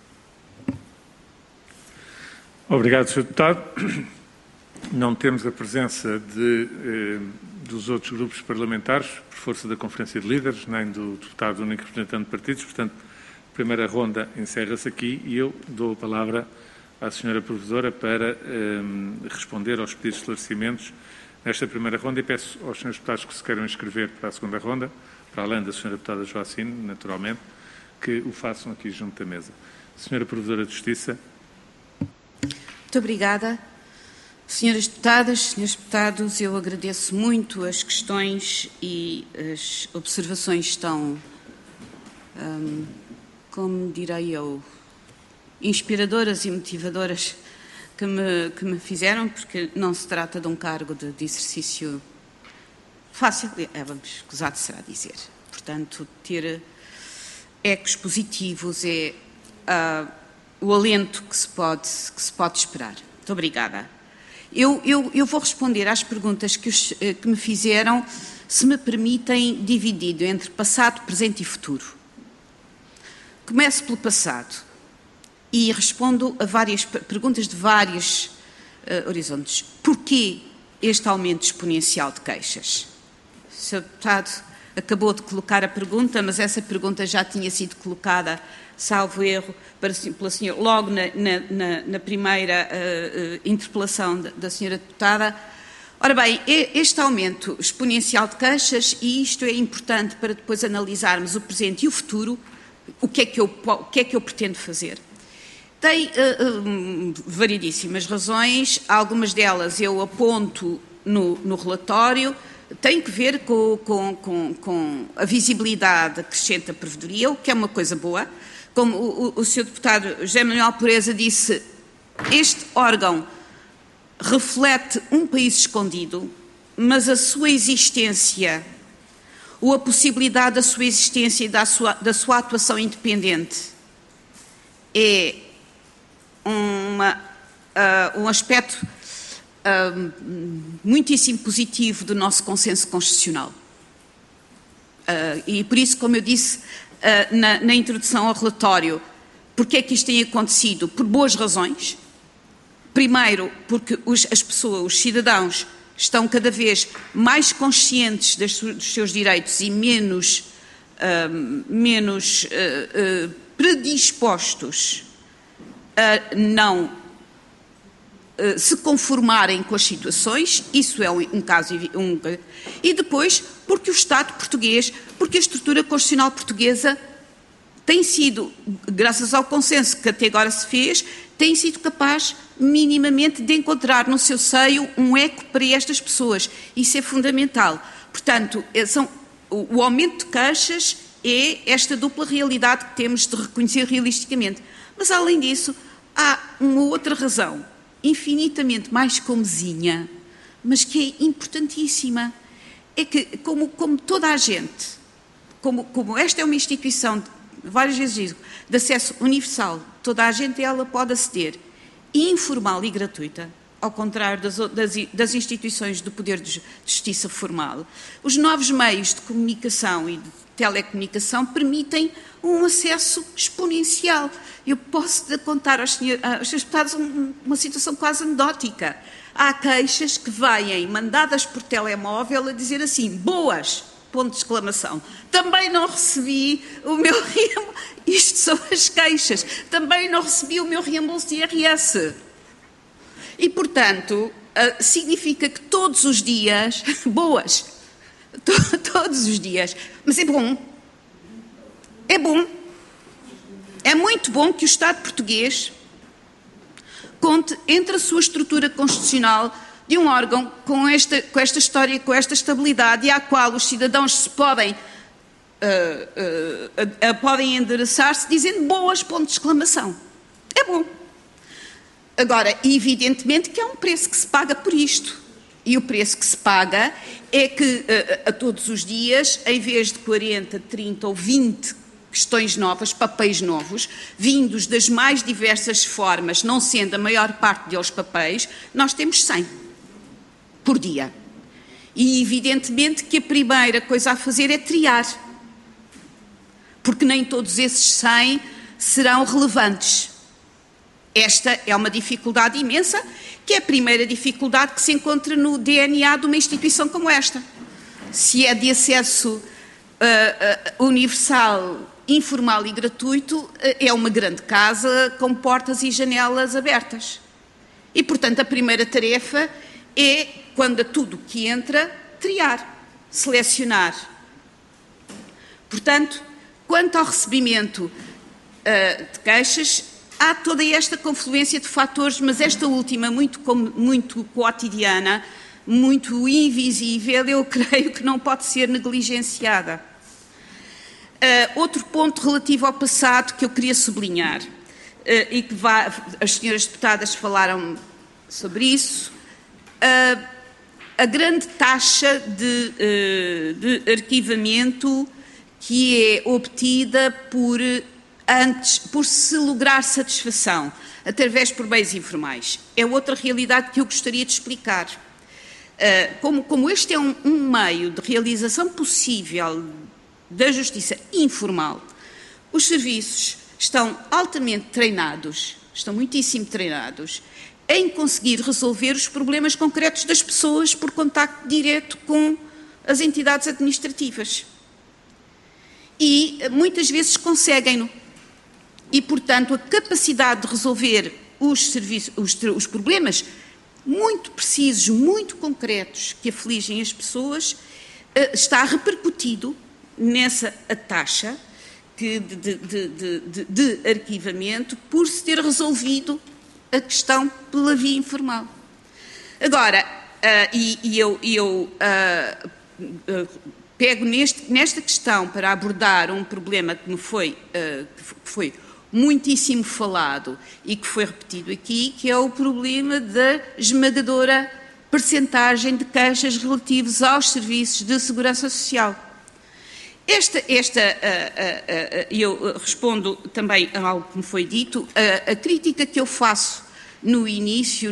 Speaker 1: Obrigado, Sr. Deputado. Não temos a presença dos outros grupos parlamentares, por força da Conferência de Líderes, nem do Deputado único representante de partidos, portanto, a primeira ronda encerra-se aqui e eu dou a palavra à Sra. Provedora para responder aos pedidos de esclarecimentos nesta primeira ronda e peço aos Srs. Deputados que se queiram inscrever para a segunda ronda, para além da Sra. Deputada Joacine, naturalmente, que o façam aqui junto da mesa. Sra. Provedora de Justiça.
Speaker 2: Muito obrigada. Senhoras Deputadas, Senhores Deputados, eu agradeço muito as questões e as observações tão, como direi eu, inspiradoras e motivadoras que me fizeram, porque não se trata de um cargo de exercício fácil, vamos, escusado será dizer. Portanto, ter ecos positivos é o alento que se pode esperar. Muito obrigada. Eu vou responder às perguntas que me fizeram, se me permitem, dividido entre passado, presente e futuro. Começo pelo passado e respondo a várias perguntas de vários horizontes. Porquê este aumento exponencial de queixas? O Sr. Deputado acabou de colocar a pergunta, mas essa pergunta já tinha sido colocada, salvo erro, pela senhora, logo na primeira interpelação da senhora deputada. Ora bem, este aumento exponencial de queixas, e isto é importante para depois analisarmos o presente e o futuro, o que é que eu pretendo fazer? Tem variedíssimas razões, algumas delas eu aponto no relatório, tem que ver com a visibilidade crescente da Provedoria, o que é uma coisa boa. Como o Sr. Deputado José Manuel Pureza disse, este órgão reflete um país escondido, mas a sua existência, ou a possibilidade da sua existência e da sua atuação independente, é um aspecto muitíssimo positivo do nosso consenso constitucional. E por isso, como eu disse na introdução ao relatório, porque é que isto tem acontecido? Por boas razões. Primeiro, porque as pessoas, os cidadãos, estão cada vez mais conscientes dos seus direitos e menos predispostos a não se conformarem com as situações, isso é um caso. E depois, porque o Estado português, porque a estrutura constitucional portuguesa tem sido, graças ao consenso que até agora se fez, tem sido capaz minimamente de encontrar no seu seio um eco para estas pessoas. Isso é fundamental. Portanto, o aumento de queixas é esta dupla realidade que temos de reconhecer realisticamente. Mas, além disso, há uma outra razão, infinitamente mais comezinha, mas que é importantíssima. É que, como toda a gente, como esta é uma instituição, várias vezes digo, de acesso universal, toda a gente ela pode aceder, informal e gratuita, ao contrário das instituições do poder de justiça formal. Os novos meios de comunicação e de telecomunicação permitem um acesso exponencial. Eu posso contar aos senhores deputados uma situação quase anedótica. Há queixas que vêm mandadas por telemóvel a dizer assim, boas, ponto de exclamação. Também não recebi o meu reembolso, isto são as queixas, também não recebi o meu reembolso de IRS. E, portanto, significa que todos os dias, boas, todos os dias, mas é bom, é muito bom que o Estado português conte entre a sua estrutura constitucional de um órgão com esta história, com esta estabilidade e à qual os cidadãos se podem endereçar-se dizendo boas, ponto de exclamação. É bom. Agora, evidentemente que há um preço que se paga por isto. E o preço que se paga é que, a todos os dias, em vez de 40, 30 ou 20 questões novas, papéis novos, vindos das mais diversas formas, não sendo a maior parte deles papéis, nós temos 100 por dia. E, evidentemente, que a primeira coisa a fazer é triar. Porque nem todos esses 100 serão relevantes. Esta é uma dificuldade imensa, que é a primeira dificuldade que se encontra no DNA de uma instituição como esta. Se é de acesso universal, informal e gratuito, é uma grande casa com portas e janelas abertas. E, portanto, a primeira tarefa é, quando a tudo que entra, triar, selecionar. Portanto, quanto ao recebimento de queixas, há toda esta confluência de fatores, mas esta última, muito cotidiana, muito invisível, eu creio que não pode ser negligenciada. Outro ponto relativo ao passado que eu queria sublinhar, e que as senhoras deputadas falaram sobre isso, a grande taxa de arquivamento que é obtida por se lograr satisfação, através por meios informais. É outra realidade que eu gostaria de explicar. Como este é um meio de realização possível da justiça informal, os serviços estão altamente treinados, estão muitíssimo treinados, em conseguir resolver os problemas concretos das pessoas por contacto direto com as entidades administrativas. E muitas vezes conseguem-no. E, portanto, a capacidade de resolver os problemas muito precisos, muito concretos que afligem as pessoas, está repercutido nessa taxa de arquivamento por se ter resolvido a questão pela via informal. Agora, eu pego nesta questão para abordar um problema que foi muitíssimo falado e que foi repetido aqui, que é o problema da esmagadora percentagem de queixas relativos aos serviços de segurança social. Eu respondo também a algo que me foi dito. A crítica que eu faço no início,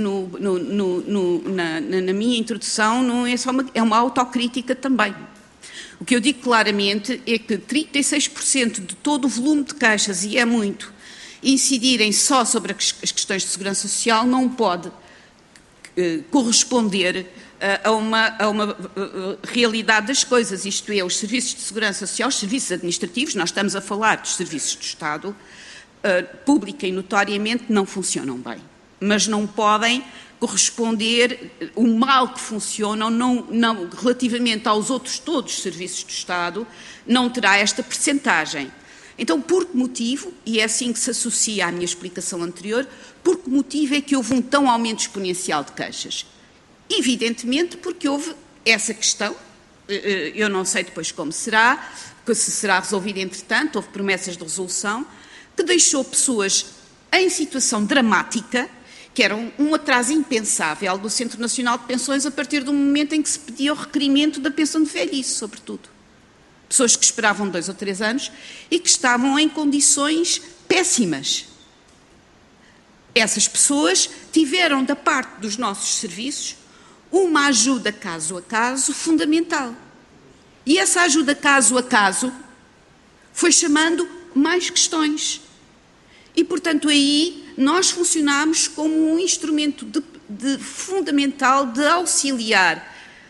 Speaker 2: na minha introdução, não é só é uma autocrítica também. O que eu digo claramente é que 36% de todo o volume de queixas, e é muito, incidirem só sobre as questões de segurança social não pode corresponder a uma realidade das coisas, isto é, os serviços de segurança social, os serviços administrativos, nós estamos a falar dos serviços do Estado, pública e notoriamente não funcionam bem, mas não podem corresponder o mal que funcionam, não, relativamente aos outros todos os serviços do Estado, não terá esta percentagem. Então, por que motivo, e é assim que se associa à minha explicação anterior, por que motivo é que houve um tão aumento exponencial de queixas? Evidentemente porque houve essa questão eu não sei depois como será, se será resolvido entretanto, houve promessas de resolução, que deixou pessoas em situação dramática, que era um atraso impensável do Centro Nacional de Pensões a partir do momento em que se pedia o requerimento da pensão de velhice, sobretudo. Pessoas que esperavam 2 ou 3 anos e que estavam em condições péssimas. Essas pessoas tiveram da parte dos nossos serviços uma ajuda caso a caso fundamental. E essa ajuda caso a caso foi chamando mais questões. E, portanto, aí nós funcionámos como um instrumento fundamental de auxiliar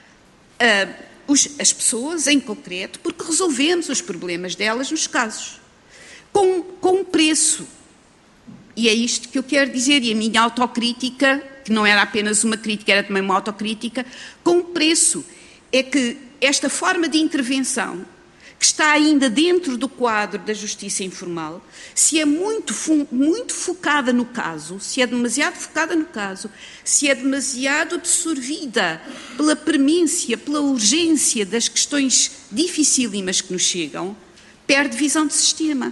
Speaker 2: as pessoas em concreto, porque resolvemos os problemas delas nos casos, com um preço. E é isto que eu quero dizer, e a minha autocrítica, que não era apenas uma crítica, era também uma autocrítica, com um preço, é que esta forma de intervenção, que está ainda dentro do quadro da justiça informal, se é muito focada no caso, se é demasiado focada no caso, se é demasiado absorvida pela premência, pela urgência das questões dificílimas que nos chegam, perde visão de sistema.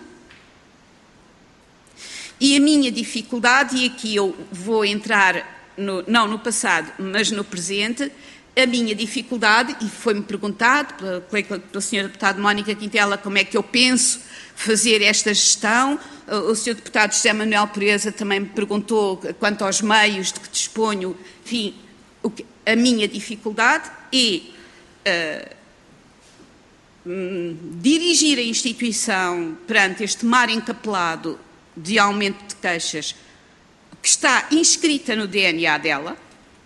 Speaker 2: E a minha dificuldade, e aqui eu vou entrar, não no passado, mas no presente, a minha dificuldade, e foi-me perguntado pela senhora deputada Mónica Quintela como é que eu penso fazer esta gestão. O senhor deputado José Manuel Pureza também me perguntou quanto aos meios de que disponho. Enfim, a minha dificuldade é dirigir a instituição perante este mar encapelado de aumento de queixas que está inscrita no DNA dela,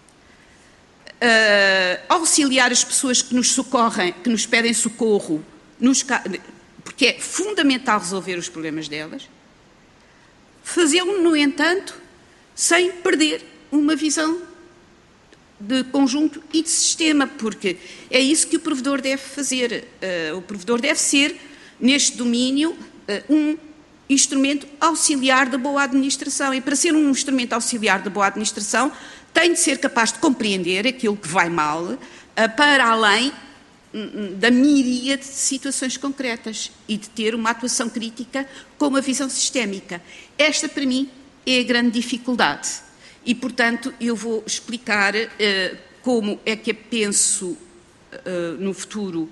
Speaker 2: auxiliar as pessoas que nos socorrem, que nos pedem socorro, porque é fundamental resolver os problemas delas, fazê-lo, no entanto, sem perder uma visão de conjunto e de sistema, porque é isso que o provedor deve fazer. O provedor deve ser, neste domínio, um instrumento auxiliar da boa administração. E para ser um instrumento auxiliar da boa administração, tem de ser capaz de compreender aquilo que vai mal, para além da miríade de situações concretas e de ter uma atuação crítica com uma visão sistémica. Esta, para mim, é a grande dificuldade. E, portanto, eu vou explicar como é que eu penso no futuro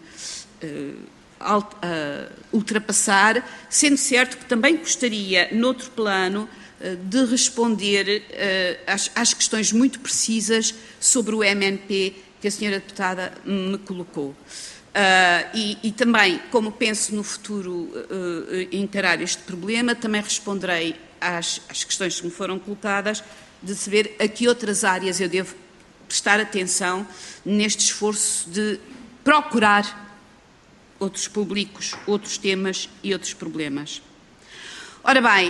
Speaker 2: ultrapassar, sendo certo que também gostaria, noutro plano, de responder às questões muito precisas sobre o MNP que a senhora deputada me colocou. E também, como penso no futuro encarar este problema, também responderei às questões que me foram colocadas, de saber a que outras áreas eu devo prestar atenção neste esforço de procurar outros públicos, outros temas e outros problemas. Ora bem,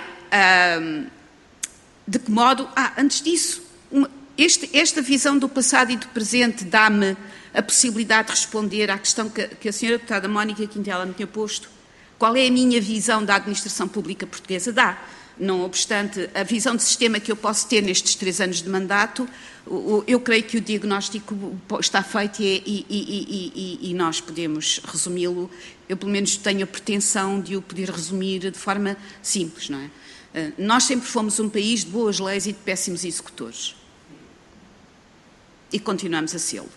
Speaker 2: de que modo... antes disso, esta visão do passado e do presente dá-me a possibilidade de responder à questão que a senhora deputada Mónica Quintela me tinha posto. Qual é a minha visão da administração pública portuguesa? Dá. Não obstante a visão de sistema que eu posso ter nestes 3 anos de mandato, eu creio que o diagnóstico está feito e nós podemos resumi-lo. Eu, pelo menos, tenho a pretensão de o poder resumir de forma simples, não é? Nós sempre fomos um país de boas leis e de péssimos executores. E continuamos a sê-lo.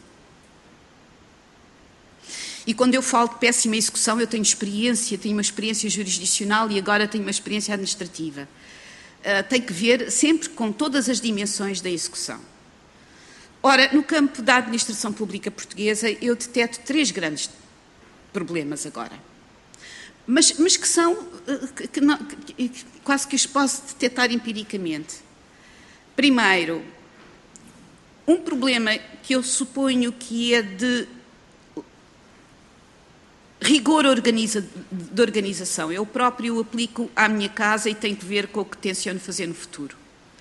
Speaker 2: E quando eu falo de péssima execução, eu tenho uma experiência jurisdicional e agora tenho uma experiência administrativa. Tem que ver sempre com todas as dimensões da execução. Ora, no campo da administração pública portuguesa, eu deteto 3 grandes problemas agora. Mas que são, quase que os posso detectar empiricamente. Primeiro, um problema que eu suponho que é de rigor de organização. Eu próprio o aplico à minha casa e tem que ver com o que tenciono fazer no futuro.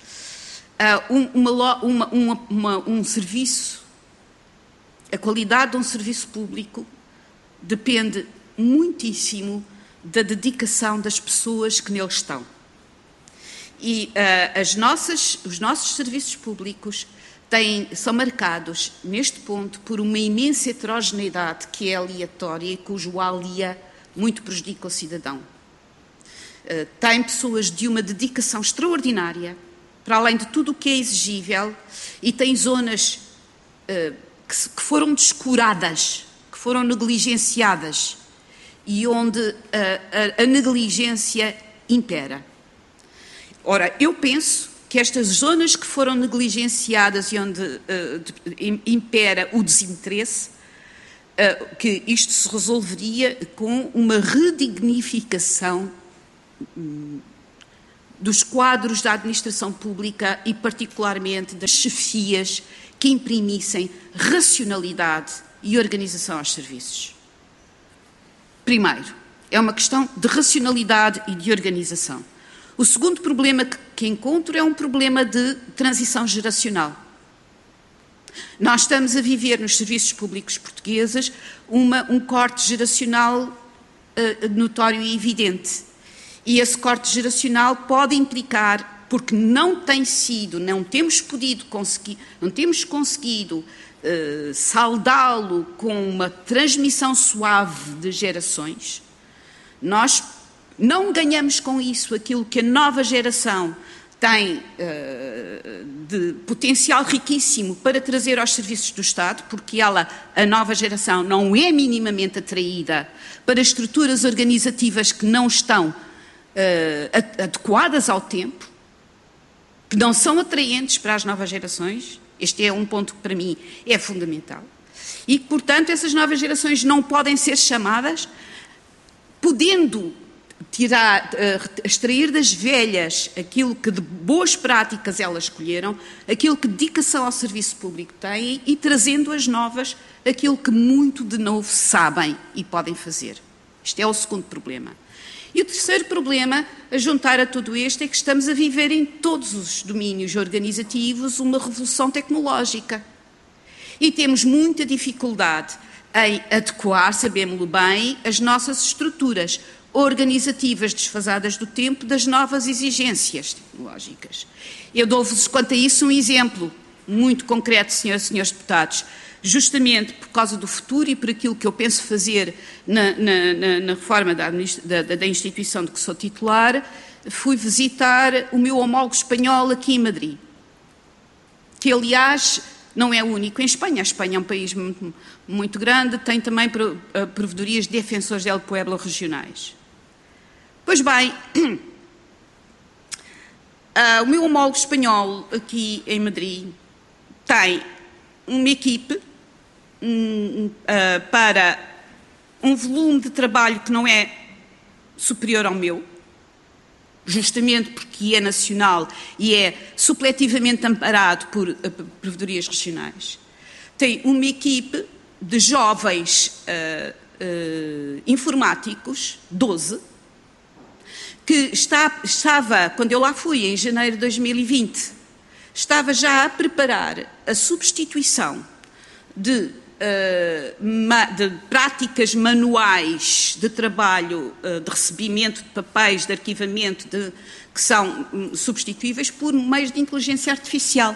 Speaker 2: Um serviço, a qualidade de um serviço público depende muitíssimo da dedicação das pessoas que nele estão. E os nossos serviços públicos são marcados, neste ponto, por uma imensa heterogeneidade que é aleatória e cujo alia muito prejudica o cidadão. Tem pessoas de uma dedicação extraordinária, para além de tudo o que é exigível, e tem zonas que foram descuradas, que foram negligenciadas, e onde a negligência impera. Ora, eu penso que estas zonas que foram negligenciadas e onde impera o desinteresse, que isto se resolveria com uma redignificação dos quadros da administração pública e particularmente das chefias que imprimissem racionalidade e organização aos serviços. Primeiro, é uma questão de racionalidade e de organização. O segundo problema que encontro é um problema de transição geracional. Nós estamos a viver nos serviços públicos portugueses um corte geracional notório e evidente. E esse corte geracional pode implicar, porque não temos conseguido saldá-lo com uma transmissão suave de gerações, nós não ganhamos com isso aquilo que a nova geração tem de potencial riquíssimo para trazer aos serviços do Estado, porque a nova geração, não é minimamente atraída para estruturas organizativas que não estão adequadas ao tempo, que não são atraentes para as novas gerações. Este é um ponto que para mim é fundamental. E que, portanto, essas novas gerações não podem ser chamadas, podendo extrair das velhas aquilo que de boas práticas elas escolheram, aquilo que dedicação ao serviço público têm, e trazendo as novas aquilo que muito de novo sabem e podem fazer. Este é o segundo problema. E o terceiro problema, a juntar a tudo isto, é que estamos a viver em todos os domínios organizativos uma revolução tecnológica. E temos muita dificuldade em adequar, sabemos-lo bem, as nossas estruturas organizativas desfasadas do tempo das novas exigências tecnológicas. Eu dou-vos, quanto a isso, um exemplo muito concreto, senhoras e senhores deputados. Justamente por causa do futuro e por aquilo que eu penso fazer na reforma da instituição de que sou titular, fui visitar o meu homólogo espanhol aqui em Madrid, que, aliás, não é o único em Espanha. A Espanha é um país muito, muito grande, tem também provedorias de defensores del pueblo regionais. Pois bem, o meu homólogo espanhol aqui em Madrid tem uma equipe para um volume de trabalho que não é superior ao meu, justamente porque é nacional e é supletivamente amparado por provedorias regionais. Tem uma equipe de jovens informáticos, 12, que estava, quando eu lá fui, em janeiro de 2020, estava já a preparar a substituição de práticas manuais de trabalho, de recebimento de papéis, de arquivamento, que são substituíveis por meios de inteligência artificial,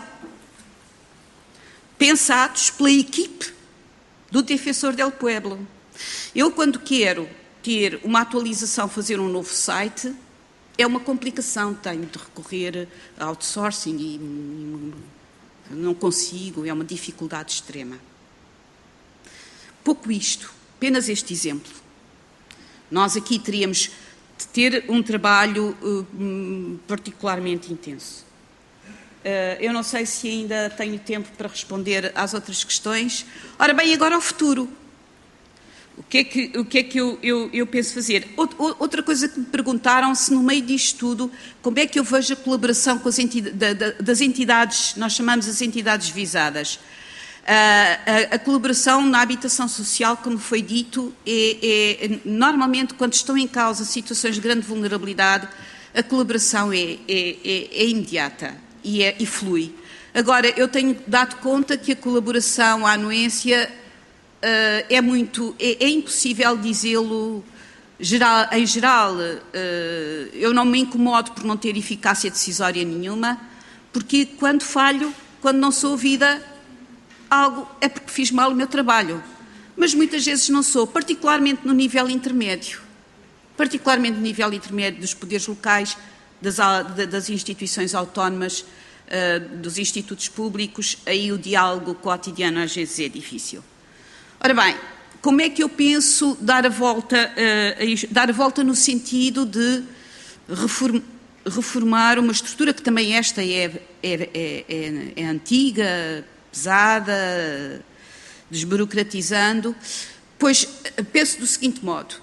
Speaker 2: pensados pela equipe do Defensor del Pueblo. Eu, quando quero ter uma atualização, fazer um novo site, é uma complicação, tenho de recorrer a outsourcing e não consigo, é uma dificuldade extrema. Pouco isto, apenas este exemplo. Nós aqui teríamos de ter um trabalho particularmente intenso. Eu não sei se ainda tenho tempo para responder às outras questões. Ora bem, agora ao futuro. O que é que eu penso fazer? Outra coisa que me perguntaram, se no meio disto tudo, como é que eu vejo a colaboração com das entidades, nós chamamos as entidades visadas. A colaboração na habitação social, como foi dito, normalmente, quando estão em causa situações de grande vulnerabilidade, a colaboração é imediata e flui. Agora, eu tenho dado conta que a colaboração, a anuência, é impossível dizê-lo em geral. Eu não me incomodo por não ter eficácia decisória nenhuma, porque quando falho, quando não sou ouvida, algo é porque fiz mal o meu trabalho. Mas muitas vezes não sou, particularmente no nível intermédio. Particularmente no nível intermédio dos poderes locais, das instituições autónomas, dos institutos públicos, aí o diálogo cotidiano às vezes é difícil. Ora bem, como é que eu penso dar a volta no sentido de reformar uma estrutura que também esta é antiga, pesada, desburocratizando? Pois penso do seguinte modo.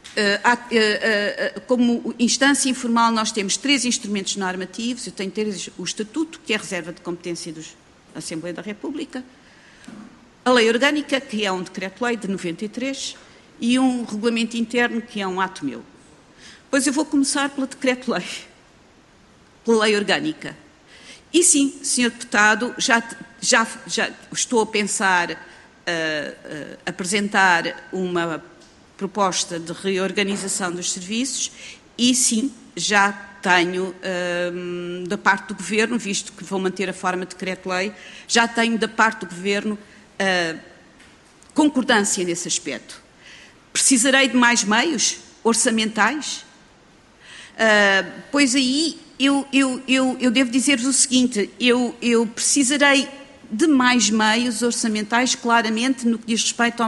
Speaker 2: Como instância informal nós temos 3 instrumentos normativos. Eu tenho o Estatuto, que é a reserva de competência da Assembleia da República, a Lei Orgânica, que é um decreto-lei de 93, e um regulamento interno, que é um ato meu. Pois eu vou começar pelo decreto-lei, pela Lei Orgânica. E sim, Sr. Deputado, já estou a pensar apresentar uma proposta de reorganização dos serviços e sim, já tenho da parte do Governo, visto que vou manter a forma de decreto-lei, já tenho da parte do Governo concordância nesse aspecto. Precisarei de mais meios orçamentais? Pois aí eu devo dizer-vos o seguinte, eu precisarei de mais meios orçamentais, claramente, no que diz respeito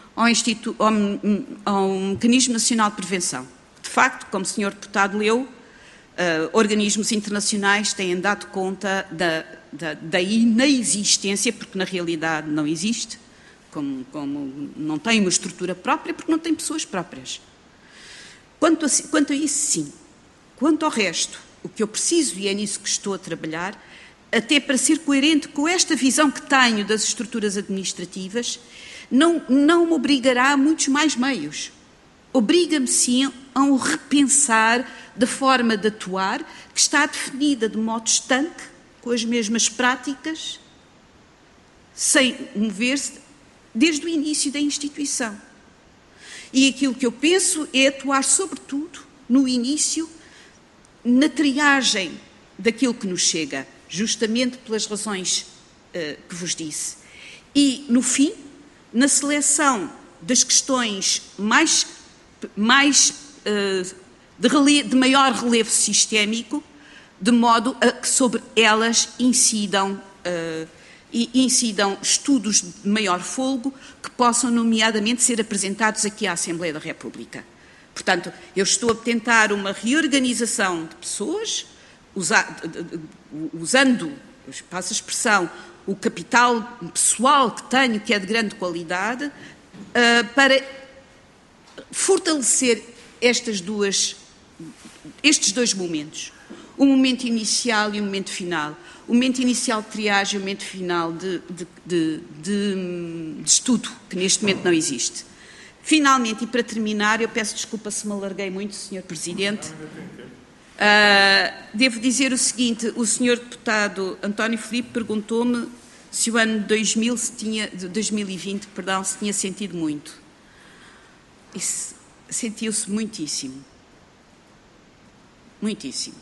Speaker 2: ao Mecanismo Nacional de Prevenção. De facto, como o Sr. Deputado leu, organismos internacionais têm dado conta da inexistência, porque na realidade não existe, como não tem uma estrutura própria, porque não tem pessoas próprias. Quanto a isso, sim. Quanto ao resto, o que eu preciso, e é nisso que estou a trabalhar, até para ser coerente com esta visão que tenho das estruturas administrativas, não me obrigará a muitos mais meios. Obriga-me, sim, a um repensar da forma de atuar, que está definida de modo estanque, com as mesmas práticas, sem mover-se desde o início da instituição. E aquilo que eu penso é atuar, sobretudo, no início, na triagem daquilo que nos chega, justamente pelas razões que vos disse. E, no fim, na seleção das questões de maior relevo sistémico, de modo a que sobre elas incidam estudos de maior folgo que possam, nomeadamente, ser apresentados aqui à Assembleia da República. Portanto, eu estou a tentar uma reorganização de pessoas, usando, passo a expressão, o capital pessoal que tenho, que é de grande qualidade, para fortalecer estes 2 momentos. O momento inicial e o momento final. O momento inicial de triagem e o momento final de estudo, que neste momento não existe. Finalmente, e para terminar, eu peço desculpa se me alarguei muito, Sr. Presidente. Devo dizer o seguinte, o Sr. Deputado António Filipe perguntou-me se o ano 2020 se tinha sentido muito. Isso sentiu-se muitíssimo. Muitíssimo.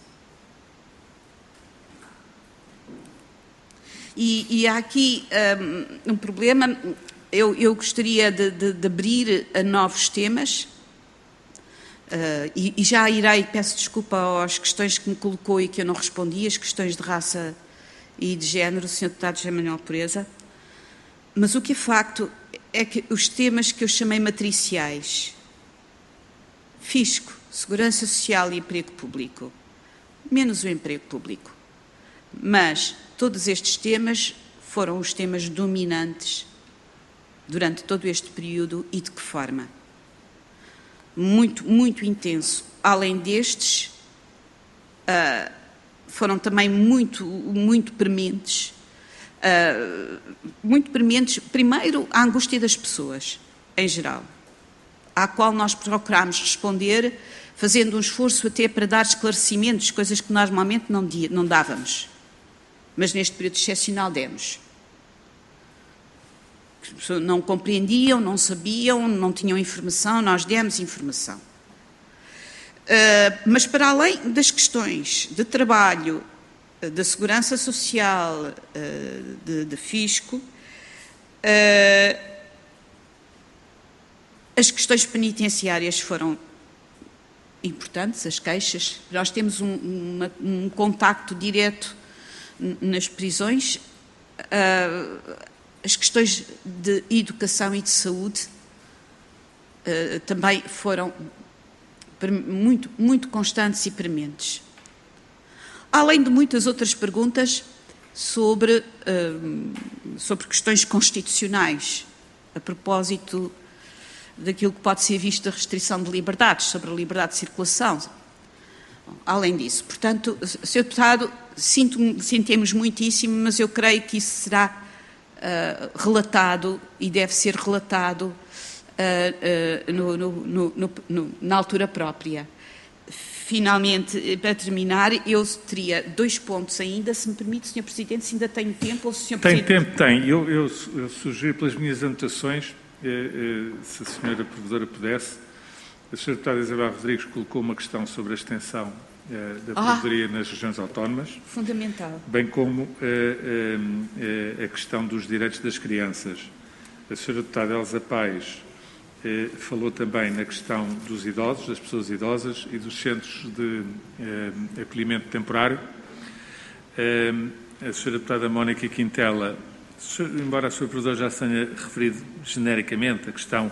Speaker 2: E há aqui um problema. Eu gostaria de abrir a novos temas e já irei, peço desculpa às questões que me colocou e que eu não respondi, as questões de raça e de género, o Sr. Deputado José Manuel Pureza, mas o que é facto é que os temas que eu chamei matriciais, fisco, segurança social e emprego público, menos o emprego público, mas todos estes temas foram os temas dominantes durante todo este período e de que forma? Muito, muito intenso. Além destes, foram também muito, muito prementes. Muito prementes, primeiro, a angústia das pessoas, em geral, à qual nós procurámos responder, fazendo um esforço até para dar esclarecimentos, coisas que normalmente não dávamos. Mas neste período excepcional demos. As pessoas não compreendiam, não sabiam, não tinham informação, nós demos informação. Mas para além das questões de trabalho da Segurança Social, de Fisco, as questões penitenciárias foram importantes, as queixas. Nós temos um contacto direto nas prisões. As questões de educação e de saúde também foram muito constantes e prementes. Além de muitas outras perguntas sobre questões constitucionais, a propósito daquilo que pode ser visto a restrição de liberdades, sobre a liberdade de circulação. Bom, além disso, portanto, Sr. Deputado, sentimos muitíssimo, mas eu creio que isso será relatado e deve ser relatado na altura própria. Finalmente, para terminar, eu teria 2 pontos ainda, se me permite, Sr. Presidente, se ainda tenho tempo, ou se o Sr. Presidente...
Speaker 1: Tem tempo, tem. Eu sugiro pelas minhas anotações, se a Sra. Provedora pudesse, a Sra. Deputada Isabel Rodrigues colocou uma questão sobre a extensão da provedoria nas regiões autónomas.
Speaker 2: Fundamental.
Speaker 1: Bem como a questão dos direitos das crianças. A Sra. Deputada Elsa Paes falou também na questão dos idosos, das pessoas idosas e dos centros de acolhimento temporário. A Sra. Deputada Mónica Quintela, embora a Sra. Provedora já se tenha referido genericamente a questão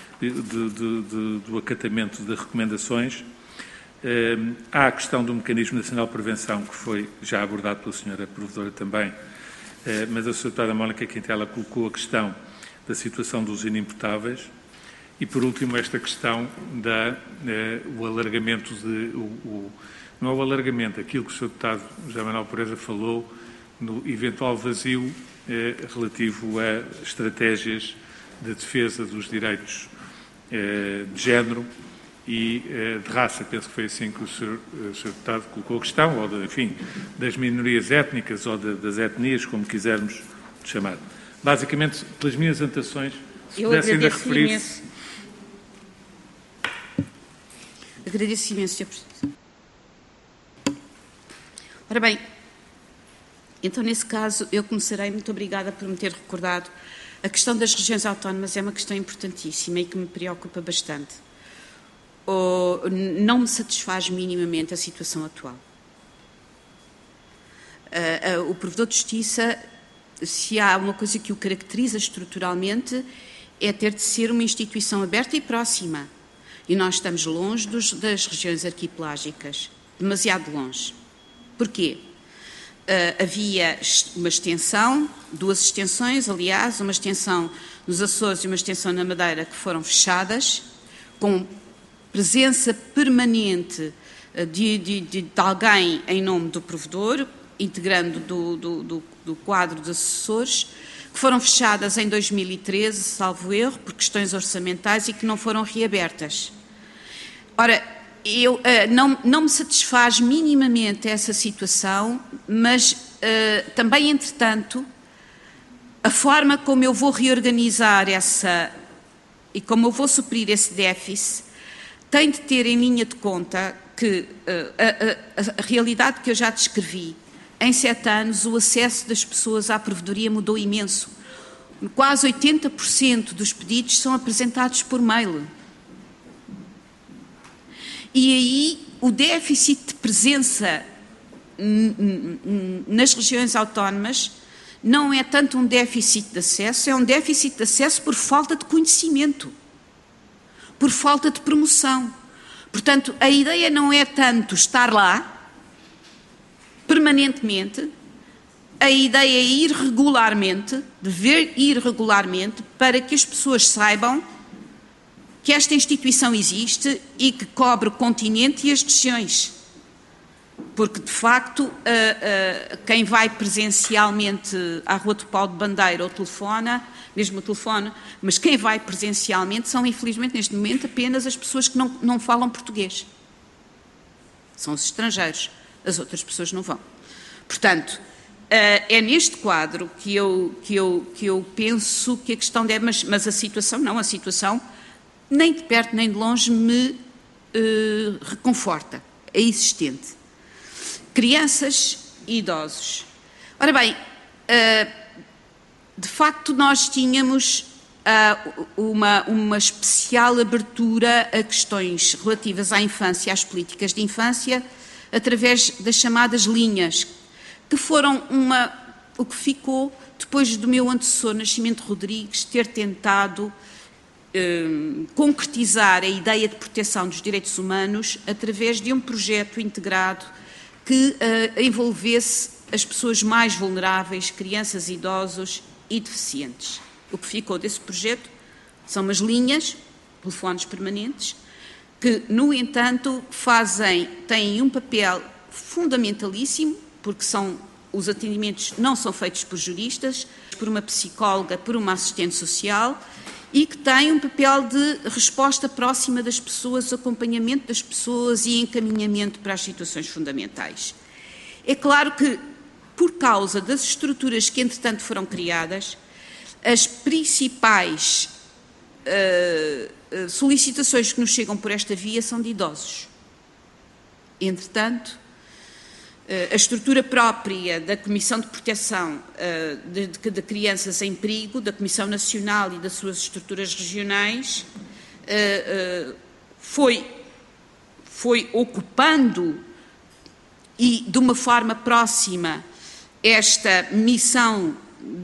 Speaker 1: do acatamento de recomendações, há a questão do Mecanismo Nacional de Prevenção, que foi já abordado pela Sra. Provedora também, mas a Sra. Deputada Mónica Quintela colocou a questão da situação dos inimputáveis. E, por último, esta questão o alargamento não é o alargamento, aquilo que o Sr. Deputado José Manuel Pureza falou no eventual vazio relativo a estratégias de defesa dos direitos de género e de raça. Penso que foi assim que o Sr. Deputado colocou a questão, ou enfim, das minorias étnicas ou das etnias, como quisermos chamar. Basicamente, pelas minhas anotações, se pudesse ainda referir-se...
Speaker 2: Agradeço imenso, Sr. Presidente. Ora bem, então, nesse caso, eu começarei. Muito obrigada por me ter recordado. A questão das regiões autónomas é uma questão importantíssima e que me preocupa bastante. Não me satisfaz minimamente a situação atual. O Provedor de Justiça, se há uma coisa que o caracteriza estruturalmente, é ter de ser uma instituição aberta e próxima. E nós estamos longe das regiões arquipelágicas, demasiado longe. Porquê? Havia uma extensão, 2 extensões, aliás, uma extensão nos Açores e uma extensão na Madeira, que foram fechadas, com presença permanente de alguém em nome do provedor, integrando do quadro de assessores, que foram fechadas em 2013, salvo erro, por questões orçamentais e que não foram reabertas. Ora, não me satisfaz minimamente essa situação, mas também, entretanto, a forma como eu vou reorganizar e como eu vou suprir esse déficit tem de ter em linha de conta que a realidade que eu já descrevi. Em 7 anos, o acesso das pessoas à provedoria mudou imenso. Quase 80% dos pedidos são apresentados por mail. E aí, o déficit de presença nas regiões autónomas não é tanto um déficit de acesso, é um déficit de acesso por falta de conhecimento, por falta de promoção. Portanto, a ideia não é tanto estar lá, permanentemente, a ideia é ir regularmente, dever ir regularmente, para que as pessoas saibam que esta instituição existe e que cobre o continente e as regiões. Porque, de facto, quem vai presencialmente à Rua de Pau de Bandeira ou telefona, mesmo o telefone, mas quem vai presencialmente são, infelizmente, neste momento, apenas as pessoas que não falam português. São os estrangeiros. As outras pessoas não vão. Portanto, é neste quadro que eu penso que a questão deve... Mas a situação não, a situação nem de perto nem de longe me reconforta. É existente. Crianças idosos. Ora bem, de facto nós tínhamos uma especial abertura a questões relativas à infância, às políticas de infância, através das chamadas linhas, que foram o que ficou depois do meu antecessor Nascimento Rodrigues ter tentado concretizar a ideia de proteção dos direitos humanos através de um projeto integrado que envolvesse as pessoas mais vulneráveis, crianças, idosos e deficientes. O que ficou desse projeto são umas linhas, telefones permanentes, que, no entanto, têm um papel fundamentalíssimo, porque os atendimentos não são feitos por juristas, por uma psicóloga, por uma assistente social, e que têm um papel de resposta próxima das pessoas, acompanhamento das pessoas e encaminhamento para as situações fundamentais. É claro que, por causa das estruturas que, entretanto, foram criadas, as principais solicitações que nos chegam por esta via são de idosos. Entretanto, a estrutura própria da Comissão de Proteção de Crianças em Perigo, da Comissão Nacional e das suas estruturas regionais, foi ocupando e de uma forma próxima esta missão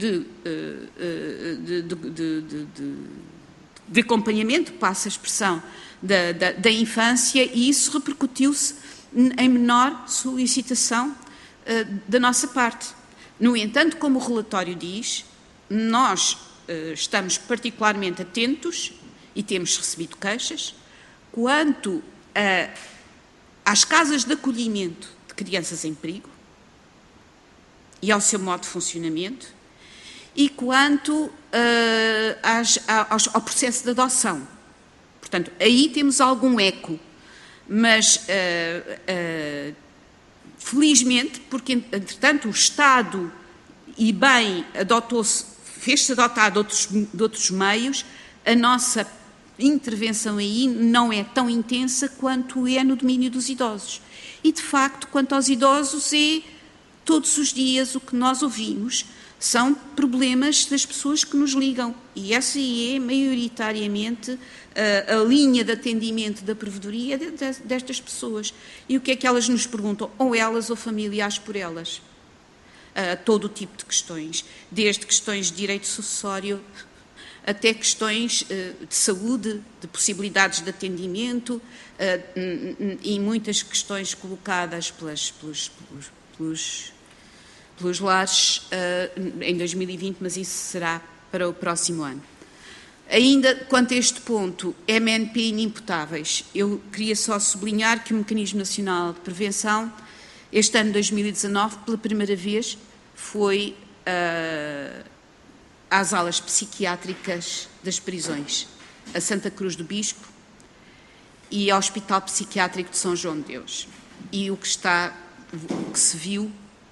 Speaker 2: de acompanhamento, passa a expressão, da infância, e isso repercutiu-se em menor solicitação da nossa parte. No entanto, como o relatório diz, nós estamos particularmente atentos e temos recebido queixas quanto às casas de acolhimento de crianças em perigo e ao seu modo de funcionamento, e quanto ao processo de adoção. Portanto, aí temos algum eco, mas felizmente, porque entretanto o Estado e bem fez-se adotar de outros meios, a nossa intervenção aí não é tão intensa quanto é no domínio dos idosos. E de facto, quanto aos idosos, todos os dias o que nós ouvimos são problemas das pessoas que nos ligam, e essa é maioritariamente a linha de atendimento da provedoria destas pessoas. E o que é que elas nos perguntam? Ou elas ou familiares por elas. Todo o tipo de questões, desde questões de direito sucessório até questões de saúde, de possibilidades de atendimento e muitas questões colocadas pelos lares em 2020, mas isso será para o próximo ano. Ainda quanto a este ponto, MNP inimputáveis, eu queria só sublinhar que o Mecanismo Nacional de Prevenção, este ano 2019, pela primeira vez, foi às alas psiquiátricas das prisões, a Santa Cruz do Bispo e ao Hospital Psiquiátrico de São João de Deus. E o que se viu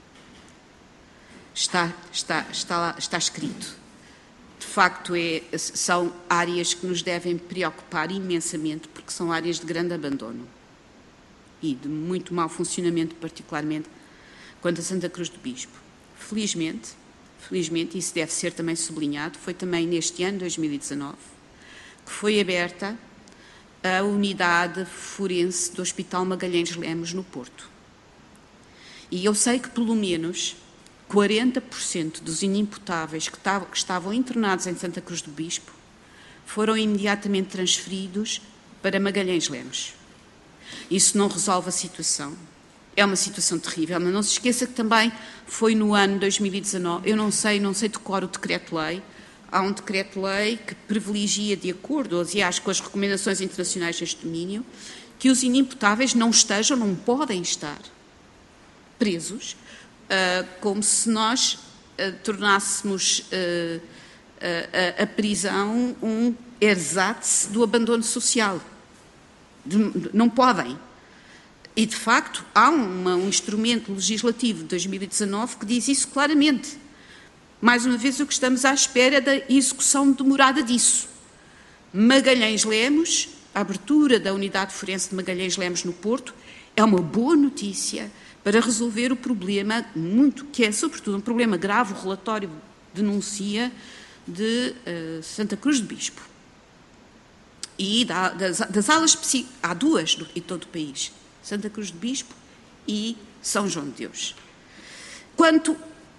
Speaker 2: está escrito. De facto, são áreas que nos devem preocupar imensamente, porque são áreas de grande abandono e de muito mau funcionamento, particularmente quanto a Santa Cruz do Bispo. Felizmente, isso deve ser também sublinhado, foi também neste ano, 2019, que foi aberta a unidade forense do Hospital Magalhães Lemos, no Porto. E eu sei que, pelo menos, 40% dos inimputáveis que estavam internados em Santa Cruz do Bispo foram imediatamente transferidos para Magalhães Lemos. Isso não resolve a situação. É uma situação terrível, mas não se esqueça que também foi no ano 2019, eu não sei de cor o decreto-lei, há um decreto-lei que privilegia, de acordo, aliás, com as recomendações internacionais deste domínio, que os inimputáveis não podem estar presos, como se nós tornássemos a prisão um ersatz do abandono social. Não podem. E, de facto, há um instrumento legislativo de 2019 que diz isso claramente. Mais uma vez, o que estamos à espera é da execução demorada disso. Magalhães Lemos, a abertura da unidade forense de Magalhães Lemos no Porto, é uma boa notícia para resolver o problema, que é sobretudo um problema grave, o relatório denuncia, de Santa Cruz do Bispo. E das alas há duas em todo o país, Santa Cruz do Bispo e São João de Deus. Quanto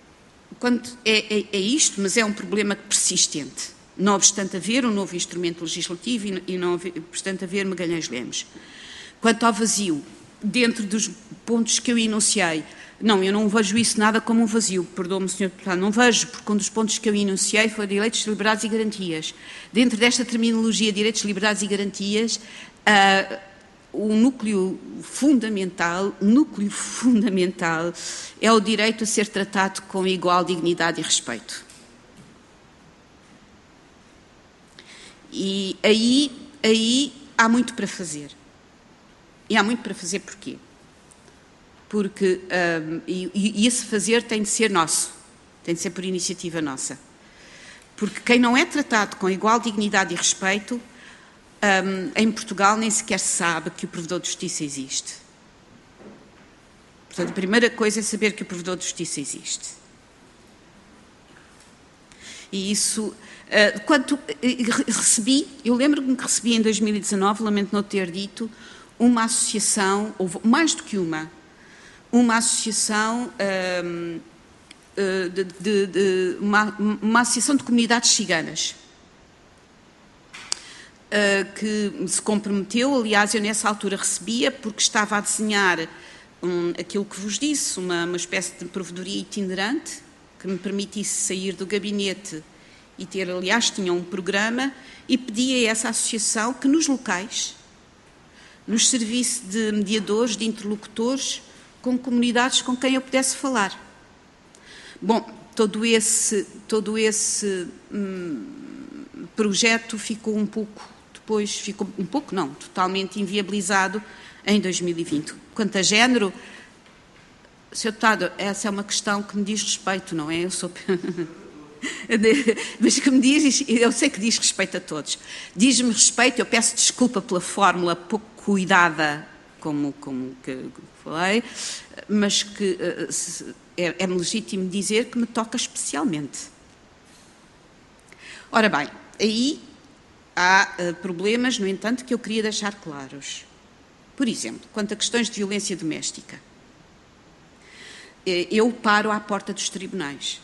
Speaker 2: é isto, mas é um problema persistente, não obstante haver um novo instrumento legislativo e não obstante haver Magalhães Lemos. Quanto ao vazio, dentro dos pontos que eu enunciei, eu não vejo isso nada como um vazio, perdoe-me, Sr. Deputado, não vejo, porque um dos pontos que eu enunciei foi direitos, liberdades e garantias. Dentro desta terminologia, direitos, liberdades e garantias, o núcleo fundamental é o direito a ser tratado com igual dignidade e respeito. E aí há muito para fazer. E há muito para fazer porquê? Porque esse fazer tem de ser nosso, tem de ser por iniciativa nossa. Porque quem não é tratado com igual dignidade e respeito, em Portugal nem sequer sabe que o provedor de justiça existe. Portanto, a primeira coisa é saber que o provedor de justiça existe. E isso, eu lembro-me que recebi em 2019, lamento não ter dito, uma associação, ou mais do que uma associação uma associação de comunidades ciganas que se comprometeu, aliás eu nessa altura recebia porque estava a desenhar aquilo que vos disse, uma espécie de provedoria itinerante que me permitisse sair do gabinete e ter, aliás, tinha um programa e pedia a essa associação que nos locais nos servisse de mediadores, de interlocutores com comunidades com quem eu pudesse falar. Bom, todo esse projeto ficou totalmente inviabilizado em 2020. Quanto a género, Sr. Deputado, essa é uma questão que me diz respeito, não é? Mas que me diz, eu sei que diz respeito a todos. Diz-me respeito, eu peço desculpa pela fórmula pouco cuidada, como que falei, mas que é-me legítimo dizer que me toca especialmente. Ora bem, aí há problemas, no entanto, que eu queria deixar claros. Por exemplo, quanto a questões de violência doméstica, eu paro à porta dos tribunais.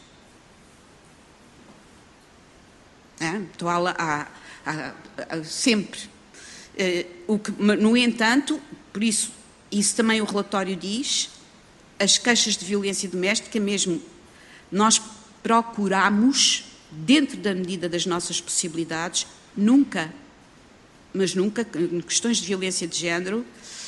Speaker 2: Estou sempre. No entanto, por isso também o relatório diz, as queixas de violência doméstica, mesmo nós procuramos, dentro da medida das nossas possibilidades, nunca, em questões de violência de género,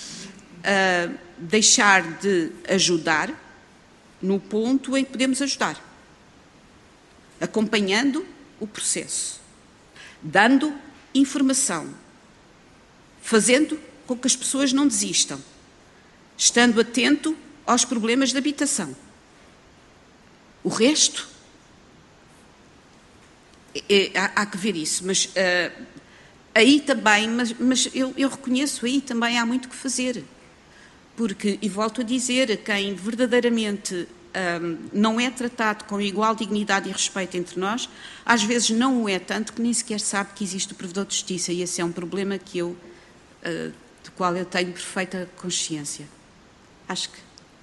Speaker 2: deixar de ajudar no ponto em que podemos ajudar, acompanhando o processo, dando informação, fazendo com que as pessoas não desistam, estando atento aos problemas de habitação. O resto, há que ver isso, mas aí também, mas eu reconheço, aí também há muito que fazer, porque, e volto a dizer, quem verdadeiramente não é tratado com igual dignidade e respeito entre nós, às vezes não o é tanto que nem sequer sabe que existe o provedor de justiça, e esse é um problema que do qual eu tenho perfeita consciência. Acho que...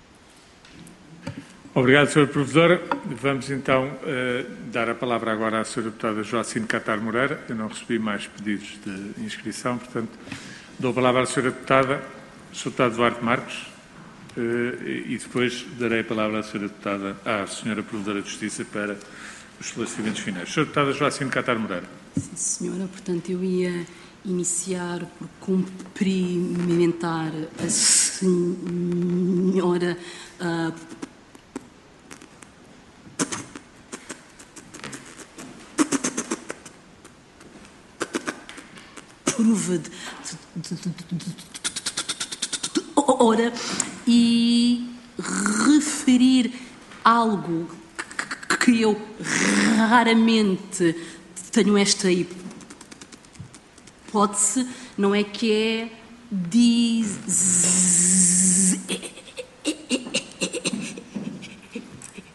Speaker 1: Obrigado, Sra. Provedora. Vamos então dar a palavra agora à Sra. Deputada Joacine Catar Moreira. Eu não recebi mais pedidos de inscrição, portanto, dou a palavra à Sra. Deputada, Sr. Deputado Duarte Marques, e depois darei a palavra à Sra. Provedora de Justiça para os esclarecimentos finais. Sra. Deputada Joacine Catar Moreira.
Speaker 8: Sim, senhora. Portanto, eu ia iniciar por cumprimentar a senhora provedora e referir algo que eu raramente tenho esta hipótese, não é, que é dizer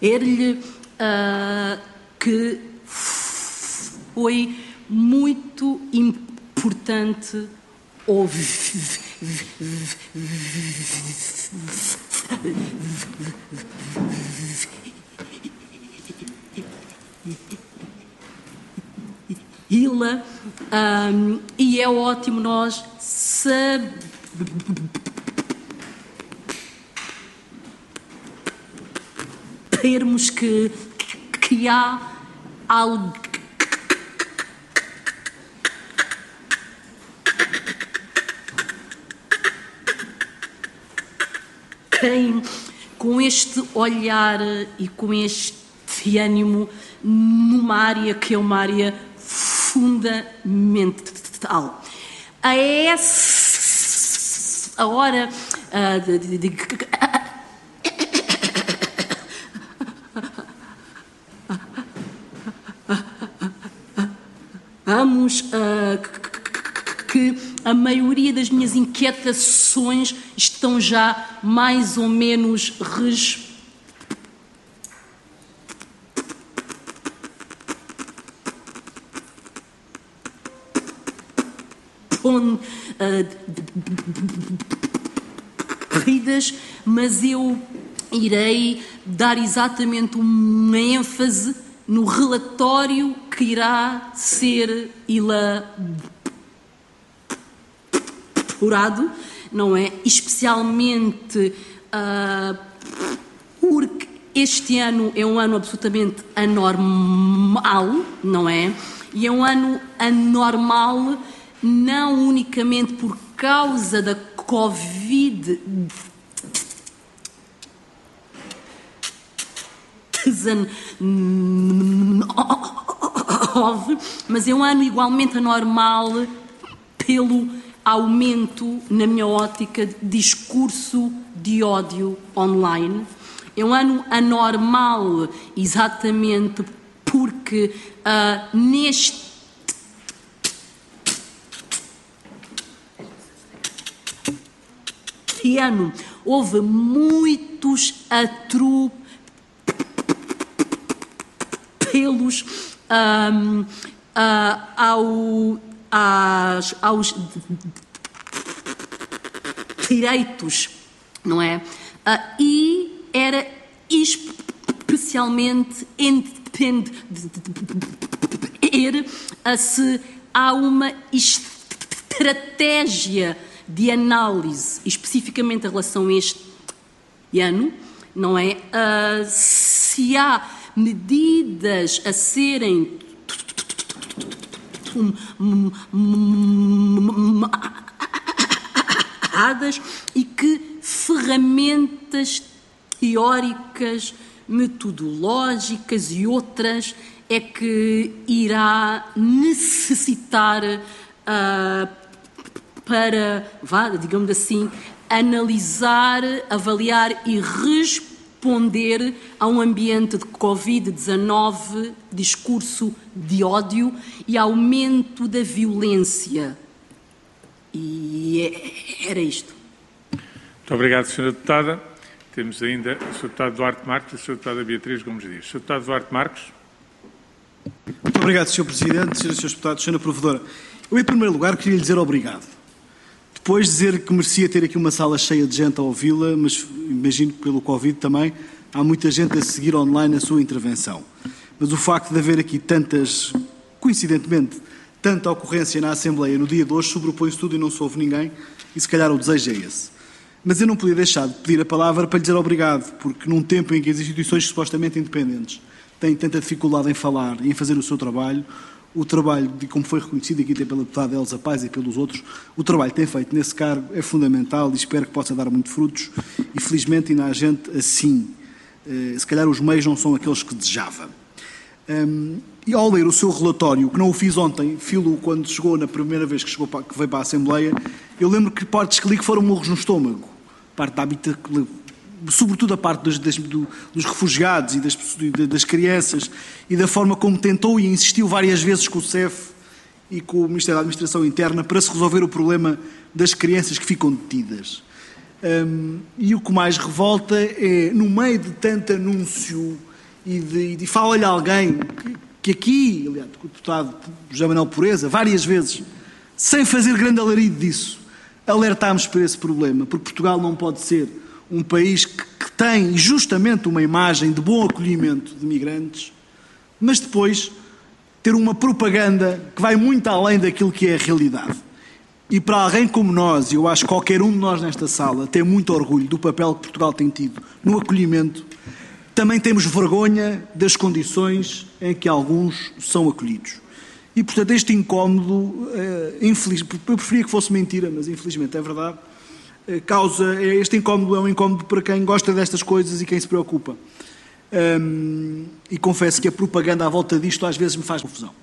Speaker 8: que foi muito importante ouvi-la, e é ótimo nós sabermos que há algo com este olhar e com este ânimo numa área que é uma área fundamental. A essa hora vamos que a maioria das minhas inquietações estão já mais ou menos respondidas, mas eu irei dar exatamente uma ênfase no relatório que irá ser elaborado, não é? Especialmente porque este ano é um ano absolutamente anormal, não é? E é um ano anormal não unicamente por causa da Covid-19, mas é um ano igualmente anormal pelo aumento, na minha ótica, de discurso de ódio online. É um ano anormal exatamente porque neste ano houve muitos atropelos aos direitos, não é? E era especialmente entender se há uma estratégia de análise, especificamente em relação a este ano, não é? Se há medidas a serem tomadas e que ferramentas teóricas, metodológicas e outras é que irá necessitar para, digamos assim, analisar, avaliar e responder a um ambiente de Covid-19, discurso de ódio e aumento da violência. E era isto.
Speaker 1: Muito obrigado, Sra. Deputada. Temos ainda o Sr. Deputado Duarte Marques e a Sra. Deputada Beatriz Gomes Dias. Sr. Deputado Duarte Marques.
Speaker 9: Muito obrigado, Sr. Presidente, Srs. e Srs. Deputados, Sra. Provedora. Eu, em primeiro lugar, queria lhe dizer obrigado. Depois dizer que merecia ter aqui uma sala cheia de gente a ouvi-la, mas imagino que pelo Covid também há muita gente a seguir online a sua intervenção. Mas o facto de haver aqui tantas, coincidentemente, tanta ocorrência na Assembleia no dia de hoje sobrepõe-se tudo e não se ouve ninguém, e se calhar o desejo é esse. Mas eu não podia deixar de pedir a palavra para lhe dizer obrigado, porque num tempo em que as instituições supostamente independentes têm tanta dificuldade em falar e em fazer o seu trabalho, o trabalho, como foi reconhecido aqui pela deputada Elsa Paz e pelos outros, o trabalho que tem feito nesse cargo é fundamental e espero que possa dar muitos frutos e felizmente ainda há gente assim. Se calhar os meios não são aqueles que desejava. E ao ler o seu relatório, que não o fiz ontem, filo quando chegou, na primeira vez que veio para a Assembleia, eu lembro que partes que li que foram murros no estômago. Parte da sobretudo a parte dos refugiados e das crianças e da forma como tentou e insistiu várias vezes com o CEF e com o Ministério da Administração Interna para se resolver o problema das crianças que ficam detidas. E o que mais revolta é, no meio de tanto anúncio e de fala-lhe alguém que aqui, aliás, o deputado José Manuel Pureza, várias vezes, sem fazer grande alarido disso, alertámos para esse problema, porque Portugal não pode ser um país que tem justamente uma imagem de bom acolhimento de migrantes, mas depois ter uma propaganda que vai muito além daquilo que é a realidade. E para alguém como nós, e eu acho que qualquer um de nós nesta sala tem muito orgulho do papel que Portugal tem tido no acolhimento, também temos vergonha das condições em que alguns são acolhidos. E, portanto, este incómodo, eu preferia que fosse mentira, mas infelizmente é verdade, este incómodo é um incómodo para quem gosta destas coisas e quem se preocupa. E confesso que a propaganda à volta disto às vezes me faz confusão.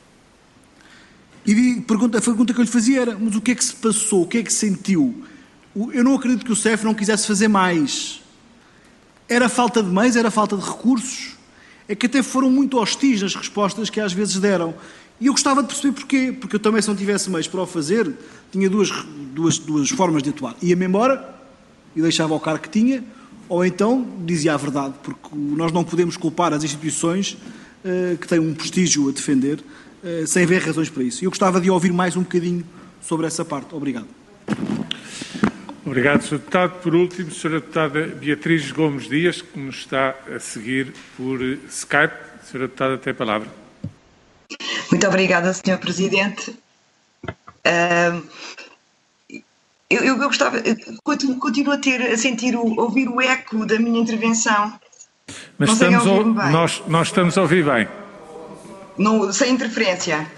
Speaker 9: E a pergunta que eu lhe fazia era, mas o que é que se passou? O que é que sentiu? Eu não acredito que o CEF não quisesse fazer mais. Era falta de meios, era falta de recursos. É que até foram muito hostis nas respostas que às vezes deram. E eu gostava de perceber porquê. Porque eu também, se não tivesse meios para o fazer, tinha duas formas de atuar. Ia-me embora e deixava o cargo que tinha, ou então dizia a verdade, porque nós não podemos culpar as instituições que têm um prestígio a defender, sem haver razões para isso. E eu gostava de ouvir mais um bocadinho sobre essa parte. Obrigado.
Speaker 1: Obrigado, Sr. Deputado. Por último, Sra. Deputada Beatriz Gomes Dias, que nos está a seguir por Skype. Sra. Deputada, tem a palavra.
Speaker 10: Muito obrigada, Sr. Presidente. Eu gostava, continuo a sentir, ouvir o eco da minha intervenção.
Speaker 1: Mas nós estamos a ouvir bem.
Speaker 10: Não, sem interferência.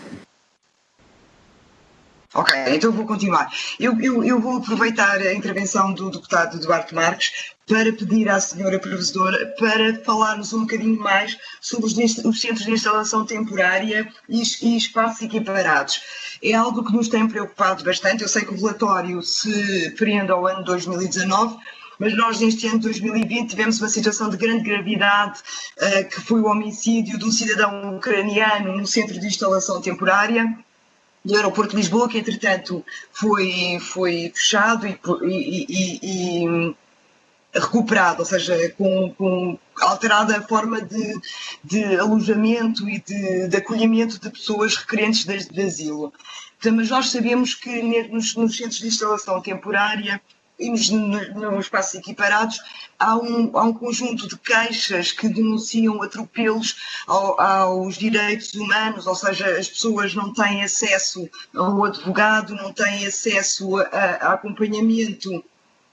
Speaker 10: Ok, então vou continuar. Eu vou aproveitar a intervenção do deputado Duarte Marques para pedir à senhora professora para falarmos um bocadinho mais sobre os centros de instalação temporária e espaços equiparados. É algo que nos tem preocupado bastante. Eu sei que o relatório se prende ao ano 2019, mas nós neste ano de 2020 tivemos uma situação de grande gravidade, que foi o homicídio de um cidadão ucraniano no centro de instalação temporária do aeroporto de Lisboa, que entretanto foi fechado e recuperado, ou seja, com alterada a forma de alojamento e de acolhimento de pessoas requerentes de asilo. Então, mas nós sabemos que nos centros de instalação temporária e nos espaços equiparados há um conjunto de queixas que denunciam atropelos aos direitos humanos, ou seja, as pessoas não têm acesso ao advogado, não têm acesso a acompanhamento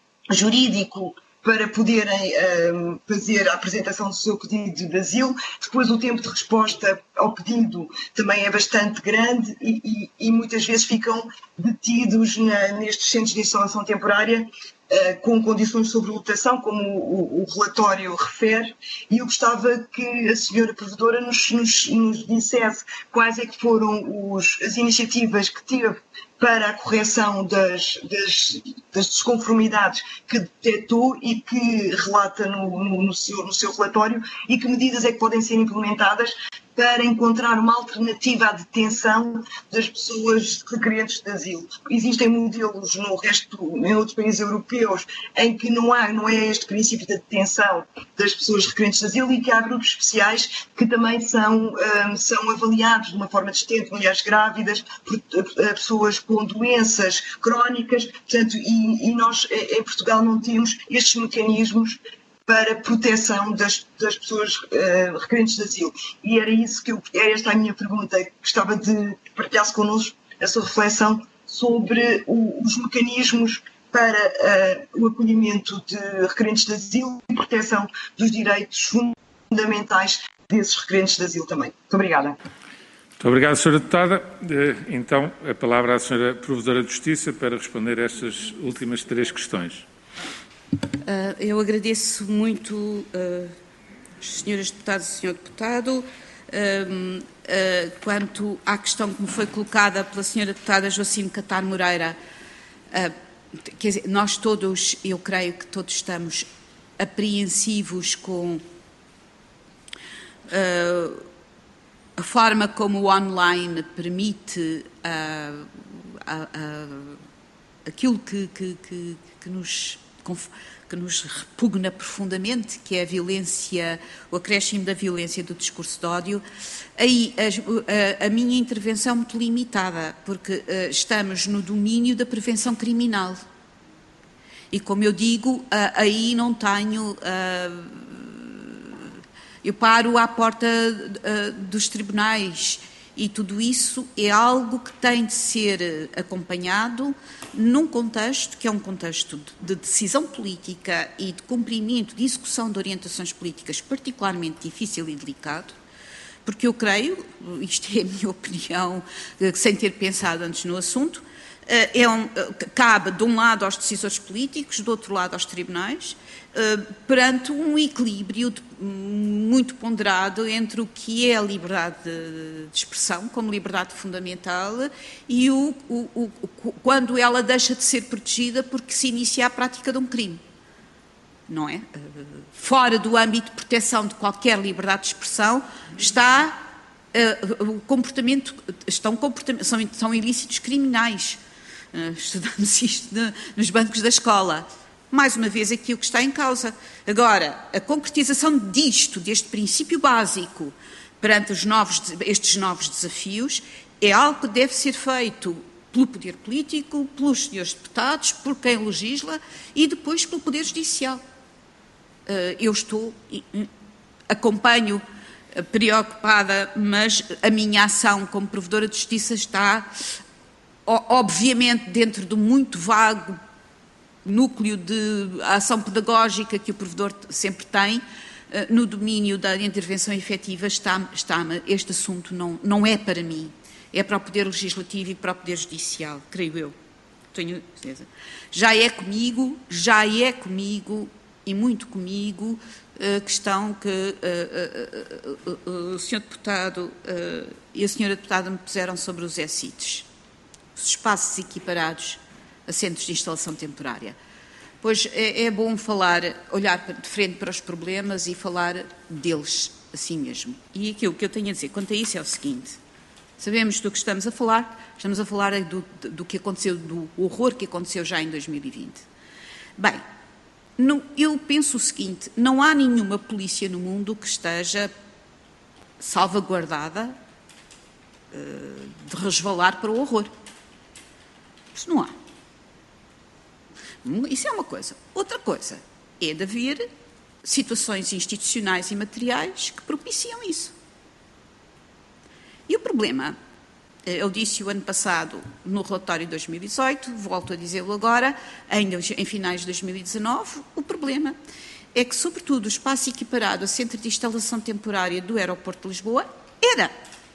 Speaker 10: jurídico para poderem fazer a apresentação do seu pedido de asilo. Depois o tempo de resposta ao pedido também é bastante grande e muitas vezes ficam detidos nestes centros de instalação temporária com condições de sobrelotação, como o relatório refere, e eu gostava que a senhora provedora nos dissesse quais é que foram as iniciativas que teve para a correção das desconformidades que detectou e que relata no seu relatório, e que medidas é que podem ser implementadas para encontrar uma alternativa à detenção das pessoas requerentes de asilo. Existem modelos em outros países europeus em que não é este princípio da detenção das pessoas requerentes de asilo, e que há grupos especiais que também são avaliados de uma forma distinta, mulheres grávidas, pessoas com doenças crónicas, portanto, e nós em Portugal não temos estes mecanismos para proteção das pessoas requerentes de asilo. E era isso esta a minha pergunta. Gostava de partilhar-se connosco a sua reflexão sobre os mecanismos para o acolhimento de requerentes de asilo e proteção dos direitos fundamentais desses requerentes de asilo também. Muito obrigada.
Speaker 1: Muito obrigado, Sra. Deputada. Então, a palavra à Sra. Provedora de Justiça para responder a estas últimas 3 questões.
Speaker 2: Eu agradeço muito, senhoras deputadas e senhor deputado, quanto à questão que me foi colocada pela senhora deputada Joacine Catar Moreira. Quer dizer, nós todos, eu creio que todos estamos apreensivos com a forma como o online permite aquilo que nos que nos repugna profundamente, que é a violência, o acréscimo da violência do discurso de ódio, aí a minha intervenção é muito limitada, porque estamos no domínio da prevenção criminal. E como eu digo, aí não tenho... eu paro à porta dos tribunais e tudo isso é algo que tem de ser acompanhado num contexto que é um contexto de decisão política e de cumprimento, de execução de orientações políticas particularmente difícil e delicado, porque eu creio, isto é a minha opinião, sem ter pensado antes no assunto, cabe de um lado aos decisores políticos, do outro lado aos tribunais, perante um equilíbrio muito ponderado entre o que é a liberdade de expressão como liberdade fundamental e quando ela deixa de ser protegida porque se inicia a prática de um crime. Não é? Fora do âmbito de proteção de qualquer liberdade de expressão está o comportamento, são ilícitos criminais. Estudamos isto nos bancos da escola. Mais uma vez aqui o que está em causa. Agora, a concretização deste princípio básico perante estes novos desafios é algo que deve ser feito pelo poder político, pelos senhores deputados, por quem legisla e depois pelo poder judicial. Eu acompanho preocupada, mas a minha ação como provedora de justiça está obviamente dentro do muito vago núcleo de ação pedagógica que o provedor sempre tem, no domínio da intervenção efetiva está-me este assunto não é para mim, é para o Poder Legislativo e para o Poder Judicial, creio eu. Tenho certeza. Já é comigo e muito comigo a questão que o Sr. Deputado e a Sra. Deputada me puseram sobre os ESITs. Os espaços equiparados a centros de instalação temporária. Pois é bom olhar de frente para os problemas e falar deles assim mesmo. E aquilo que eu tenho a dizer quanto a isso é o seguinte: sabemos do que estamos a falar do que aconteceu, do horror que aconteceu já em 2020. Bem, eu penso o seguinte: não há nenhuma polícia no mundo que esteja salvaguardada de resvalar para o horror. Isso não há. Isso é uma coisa. Outra coisa é de haver situações institucionais e materiais que propiciam isso. E o problema, eu disse o ano passado no relatório de 2018, volto a dizê-lo agora, ainda em finais de 2019, o problema é que, sobretudo, o espaço equiparado a centro de instalação temporária do aeroporto de Lisboa era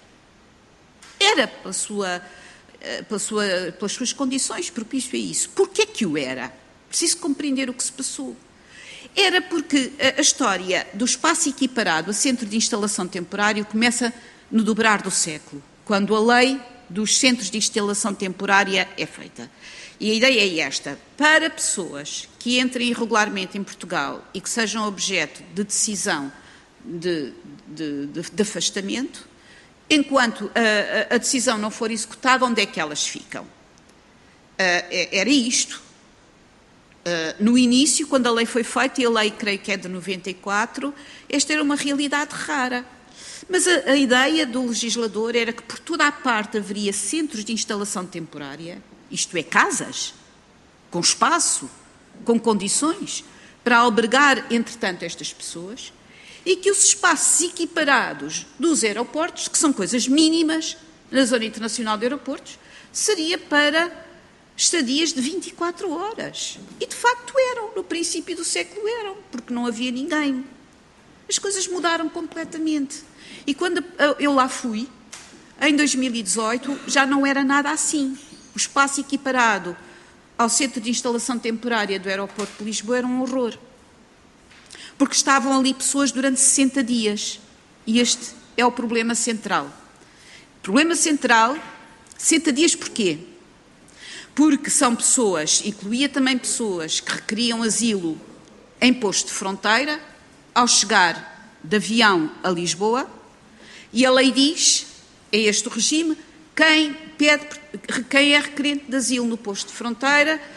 Speaker 2: pelas suas condições propício a isso. Porquê que o era? Preciso compreender o que se passou. Era porque a história do espaço equiparado a centro de instalação temporário começa no dobrar do século, quando a lei dos centros de instalação temporária é feita. E a ideia é esta: para pessoas que entrem irregularmente em Portugal e que sejam objeto de decisão de afastamento, enquanto a decisão não for executada, onde é que elas ficam? Era isto. No início, quando a lei foi feita, e a lei creio que é de 94, esta era uma realidade rara. Mas a ideia do legislador era que por toda a parte haveria centros de instalação temporária, isto é, casas, com espaço, com condições, para albergar, entretanto, estas pessoas, e que os espaços equiparados dos aeroportos, que são coisas mínimas na Zona Internacional de Aeroportos, seria para estadias de 24 horas. E, de facto, eram. No princípio do século eram, porque não havia ninguém. As coisas mudaram completamente. E quando eu lá fui, em 2018, já não era nada assim. O espaço equiparado ao centro de instalação temporária do aeroporto de Lisboa era um horror. Porque estavam ali pessoas durante 60 dias. E este é o problema central. Problema central, 60 dias porquê? Porque são pessoas, incluía também pessoas que requeriam asilo em posto de fronteira, ao chegar de avião a Lisboa, e a lei diz, é este o regime, quem é requerente de asilo no posto de fronteira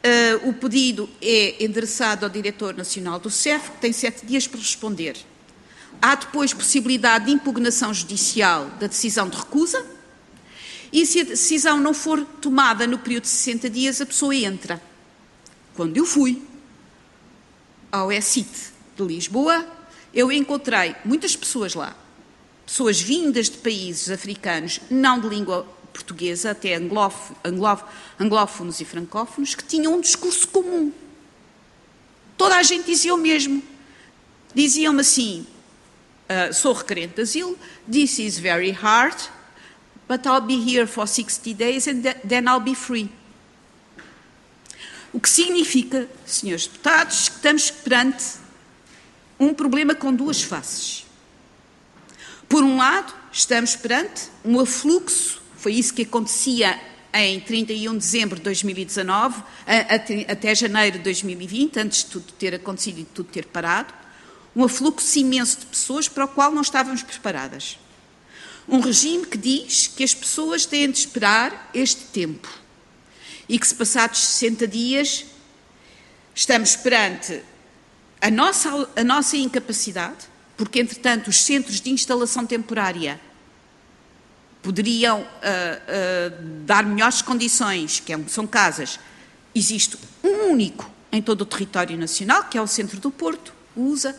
Speaker 2: O pedido é endereçado ao Diretor Nacional do CEF, que tem 7 dias para responder. Há depois possibilidade de impugnação judicial da decisão de recusa e se a decisão não for tomada no período de 60 dias, a pessoa entra. Quando eu fui ao ESIT de Lisboa, eu encontrei muitas pessoas lá, pessoas vindas de países africanos, não de língua portuguesa, até anglófonos e francófonos, que tinham um discurso comum. Toda a gente dizia o mesmo. Diziam-me assim, sou requerente de asilo, this is very hard, but I'll be here for 60 days and then I'll be free. O que significa, senhores deputados, que estamos perante um problema com 2 faces. Por um lado, estamos perante um afluxo, foi isso que acontecia em 31 de dezembro de 2019, até janeiro de 2020, antes de tudo ter acontecido e de tudo ter parado, um afluxo imenso de pessoas para o qual não estávamos preparadas. Um regime que diz que as pessoas têm de esperar este tempo e que, se passados 60 dias, estamos perante a nossa incapacidade, porque, entretanto, os centros de instalação temporária poderiam dar melhores condições, que são casas. Existe um único em todo o território nacional, que é o Centro do Porto, o USA.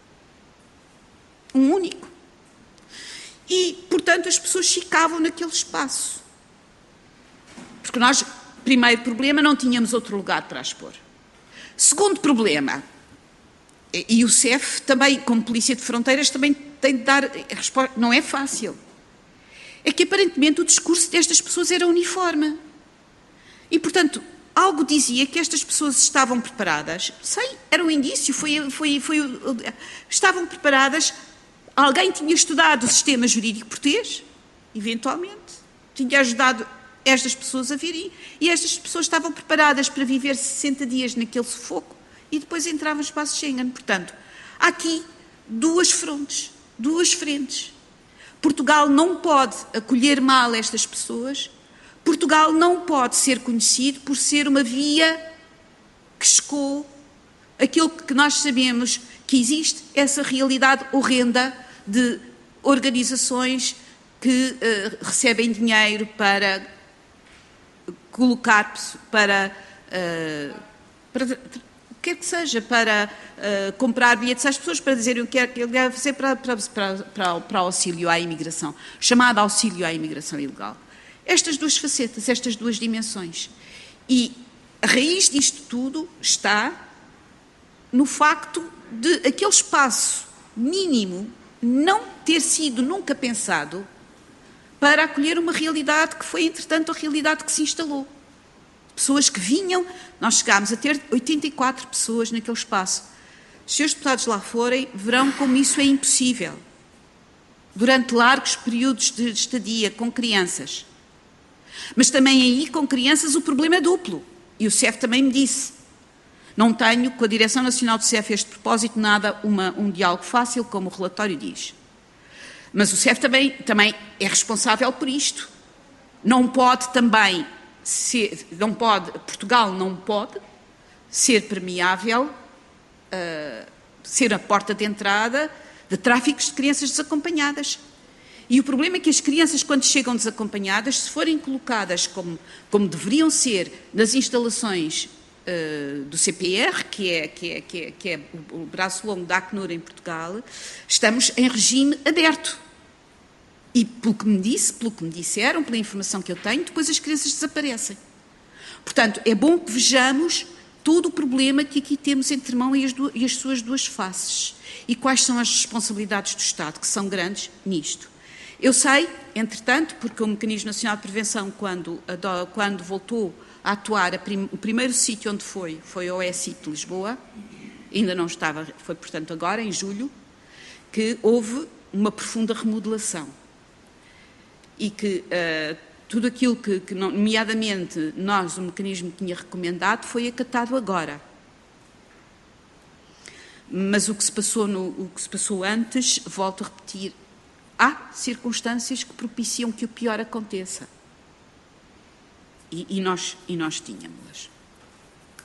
Speaker 2: Um único. E, portanto, as pessoas ficavam naquele espaço. Porque nós, primeiro problema, não tínhamos outro lugar para expor. Segundo problema, e o CEF também, como Polícia de Fronteiras, também tem de dar resposta, não é fácil. É que aparentemente o discurso destas pessoas era uniforme. E, portanto, algo dizia que estas pessoas estavam preparadas, era um indício, estavam preparadas, alguém tinha estudado o sistema jurídico português, eventualmente, tinha ajudado estas pessoas a virem, e estas pessoas estavam preparadas para viver 60 dias naquele sufoco e depois entravam no espaço Schengen. Portanto, há aqui 2 frontes, 2 frentes. Portugal não pode acolher mal estas pessoas, Portugal não pode ser conhecido por ser uma via que escoou aquilo que nós sabemos que existe, essa realidade horrenda de organizações que recebem dinheiro para colocar, para o que quer que seja, para comprar bilhetes às pessoas, para dizerem o que é que ele deve fazer para auxílio à imigração, chamado auxílio à imigração ilegal. Estas 2 facetas, estas 2 dimensões. E a raiz disto tudo está no facto de aquele espaço mínimo não ter sido nunca pensado para acolher uma realidade que foi, entretanto, a realidade que se instalou. Pessoas que vinham, nós chegámos a ter 84 pessoas naquele espaço. Se os senhores deputados lá forem, verão como isso é impossível. Durante largos períodos de estadia, com crianças. Mas também aí, com crianças, o problema é duplo. E o CEF também me disse. Não tenho, com a Direção Nacional do CEF, a este propósito, nada um diálogo fácil, como o relatório diz. Mas o CEF também é responsável por isto. Não pode também ser, Portugal não pode ser permeável, ser a porta de entrada de tráficos de crianças desacompanhadas. E o problema é que as crianças, quando chegam desacompanhadas, se forem colocadas como deveriam ser nas instalações do CPR, que é o braço longo da Acnur em Portugal, estamos em regime aberto. E pelo que me disseram, pela informação que eu tenho, depois as crianças desaparecem. Portanto, é bom que vejamos todo o problema que aqui temos entre mão e as suas 2 faces. E quais são as responsabilidades do Estado, que são grandes nisto. Eu sei, entretanto, porque o Mecanismo Nacional de Prevenção, quando voltou a atuar, o primeiro sítio onde foi ao ESIT de Lisboa, ainda não estava, foi portanto agora, em julho, que houve uma profunda remodelação. E que tudo aquilo que nomeadamente nós, o mecanismo, tinha recomendado, foi acatado agora. Mas o que se passou antes, volto a repetir, há circunstâncias que propiciam que o pior aconteça. E nós tínhamos-las.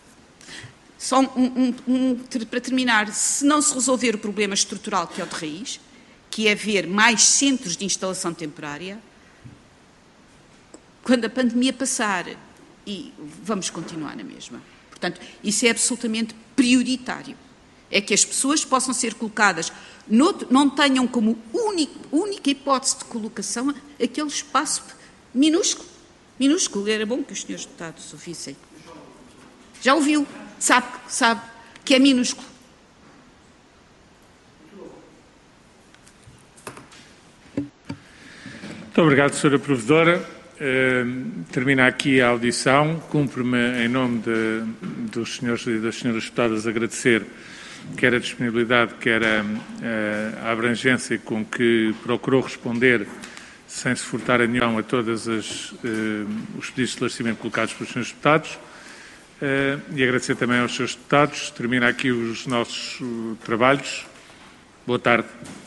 Speaker 2: Só para terminar, se não se resolver o problema estrutural que é o de raiz, que é ver mais centros de instalação temporária, quando a pandemia passar, e vamos continuar na mesma. Portanto, isso é absolutamente prioritário. É que as pessoas possam ser colocadas, não tenham como única hipótese de colocação aquele espaço minúsculo. Minúsculo, era bom que os senhores deputados ouvissem. Já ouviu? Sabe que é minúsculo.
Speaker 1: Muito obrigado, Sra. Provedora. Termina aqui a audição. Cumpre-me, em nome dos senhores e das senhoras deputadas, agradecer quer a disponibilidade, quer a abrangência com que procurou responder, sem se furtar a nenhum, a todos os pedidos de esclarecimento colocados pelos senhores deputados. E agradecer também aos senhores deputados. Termina aqui os nossos trabalhos. Boa tarde.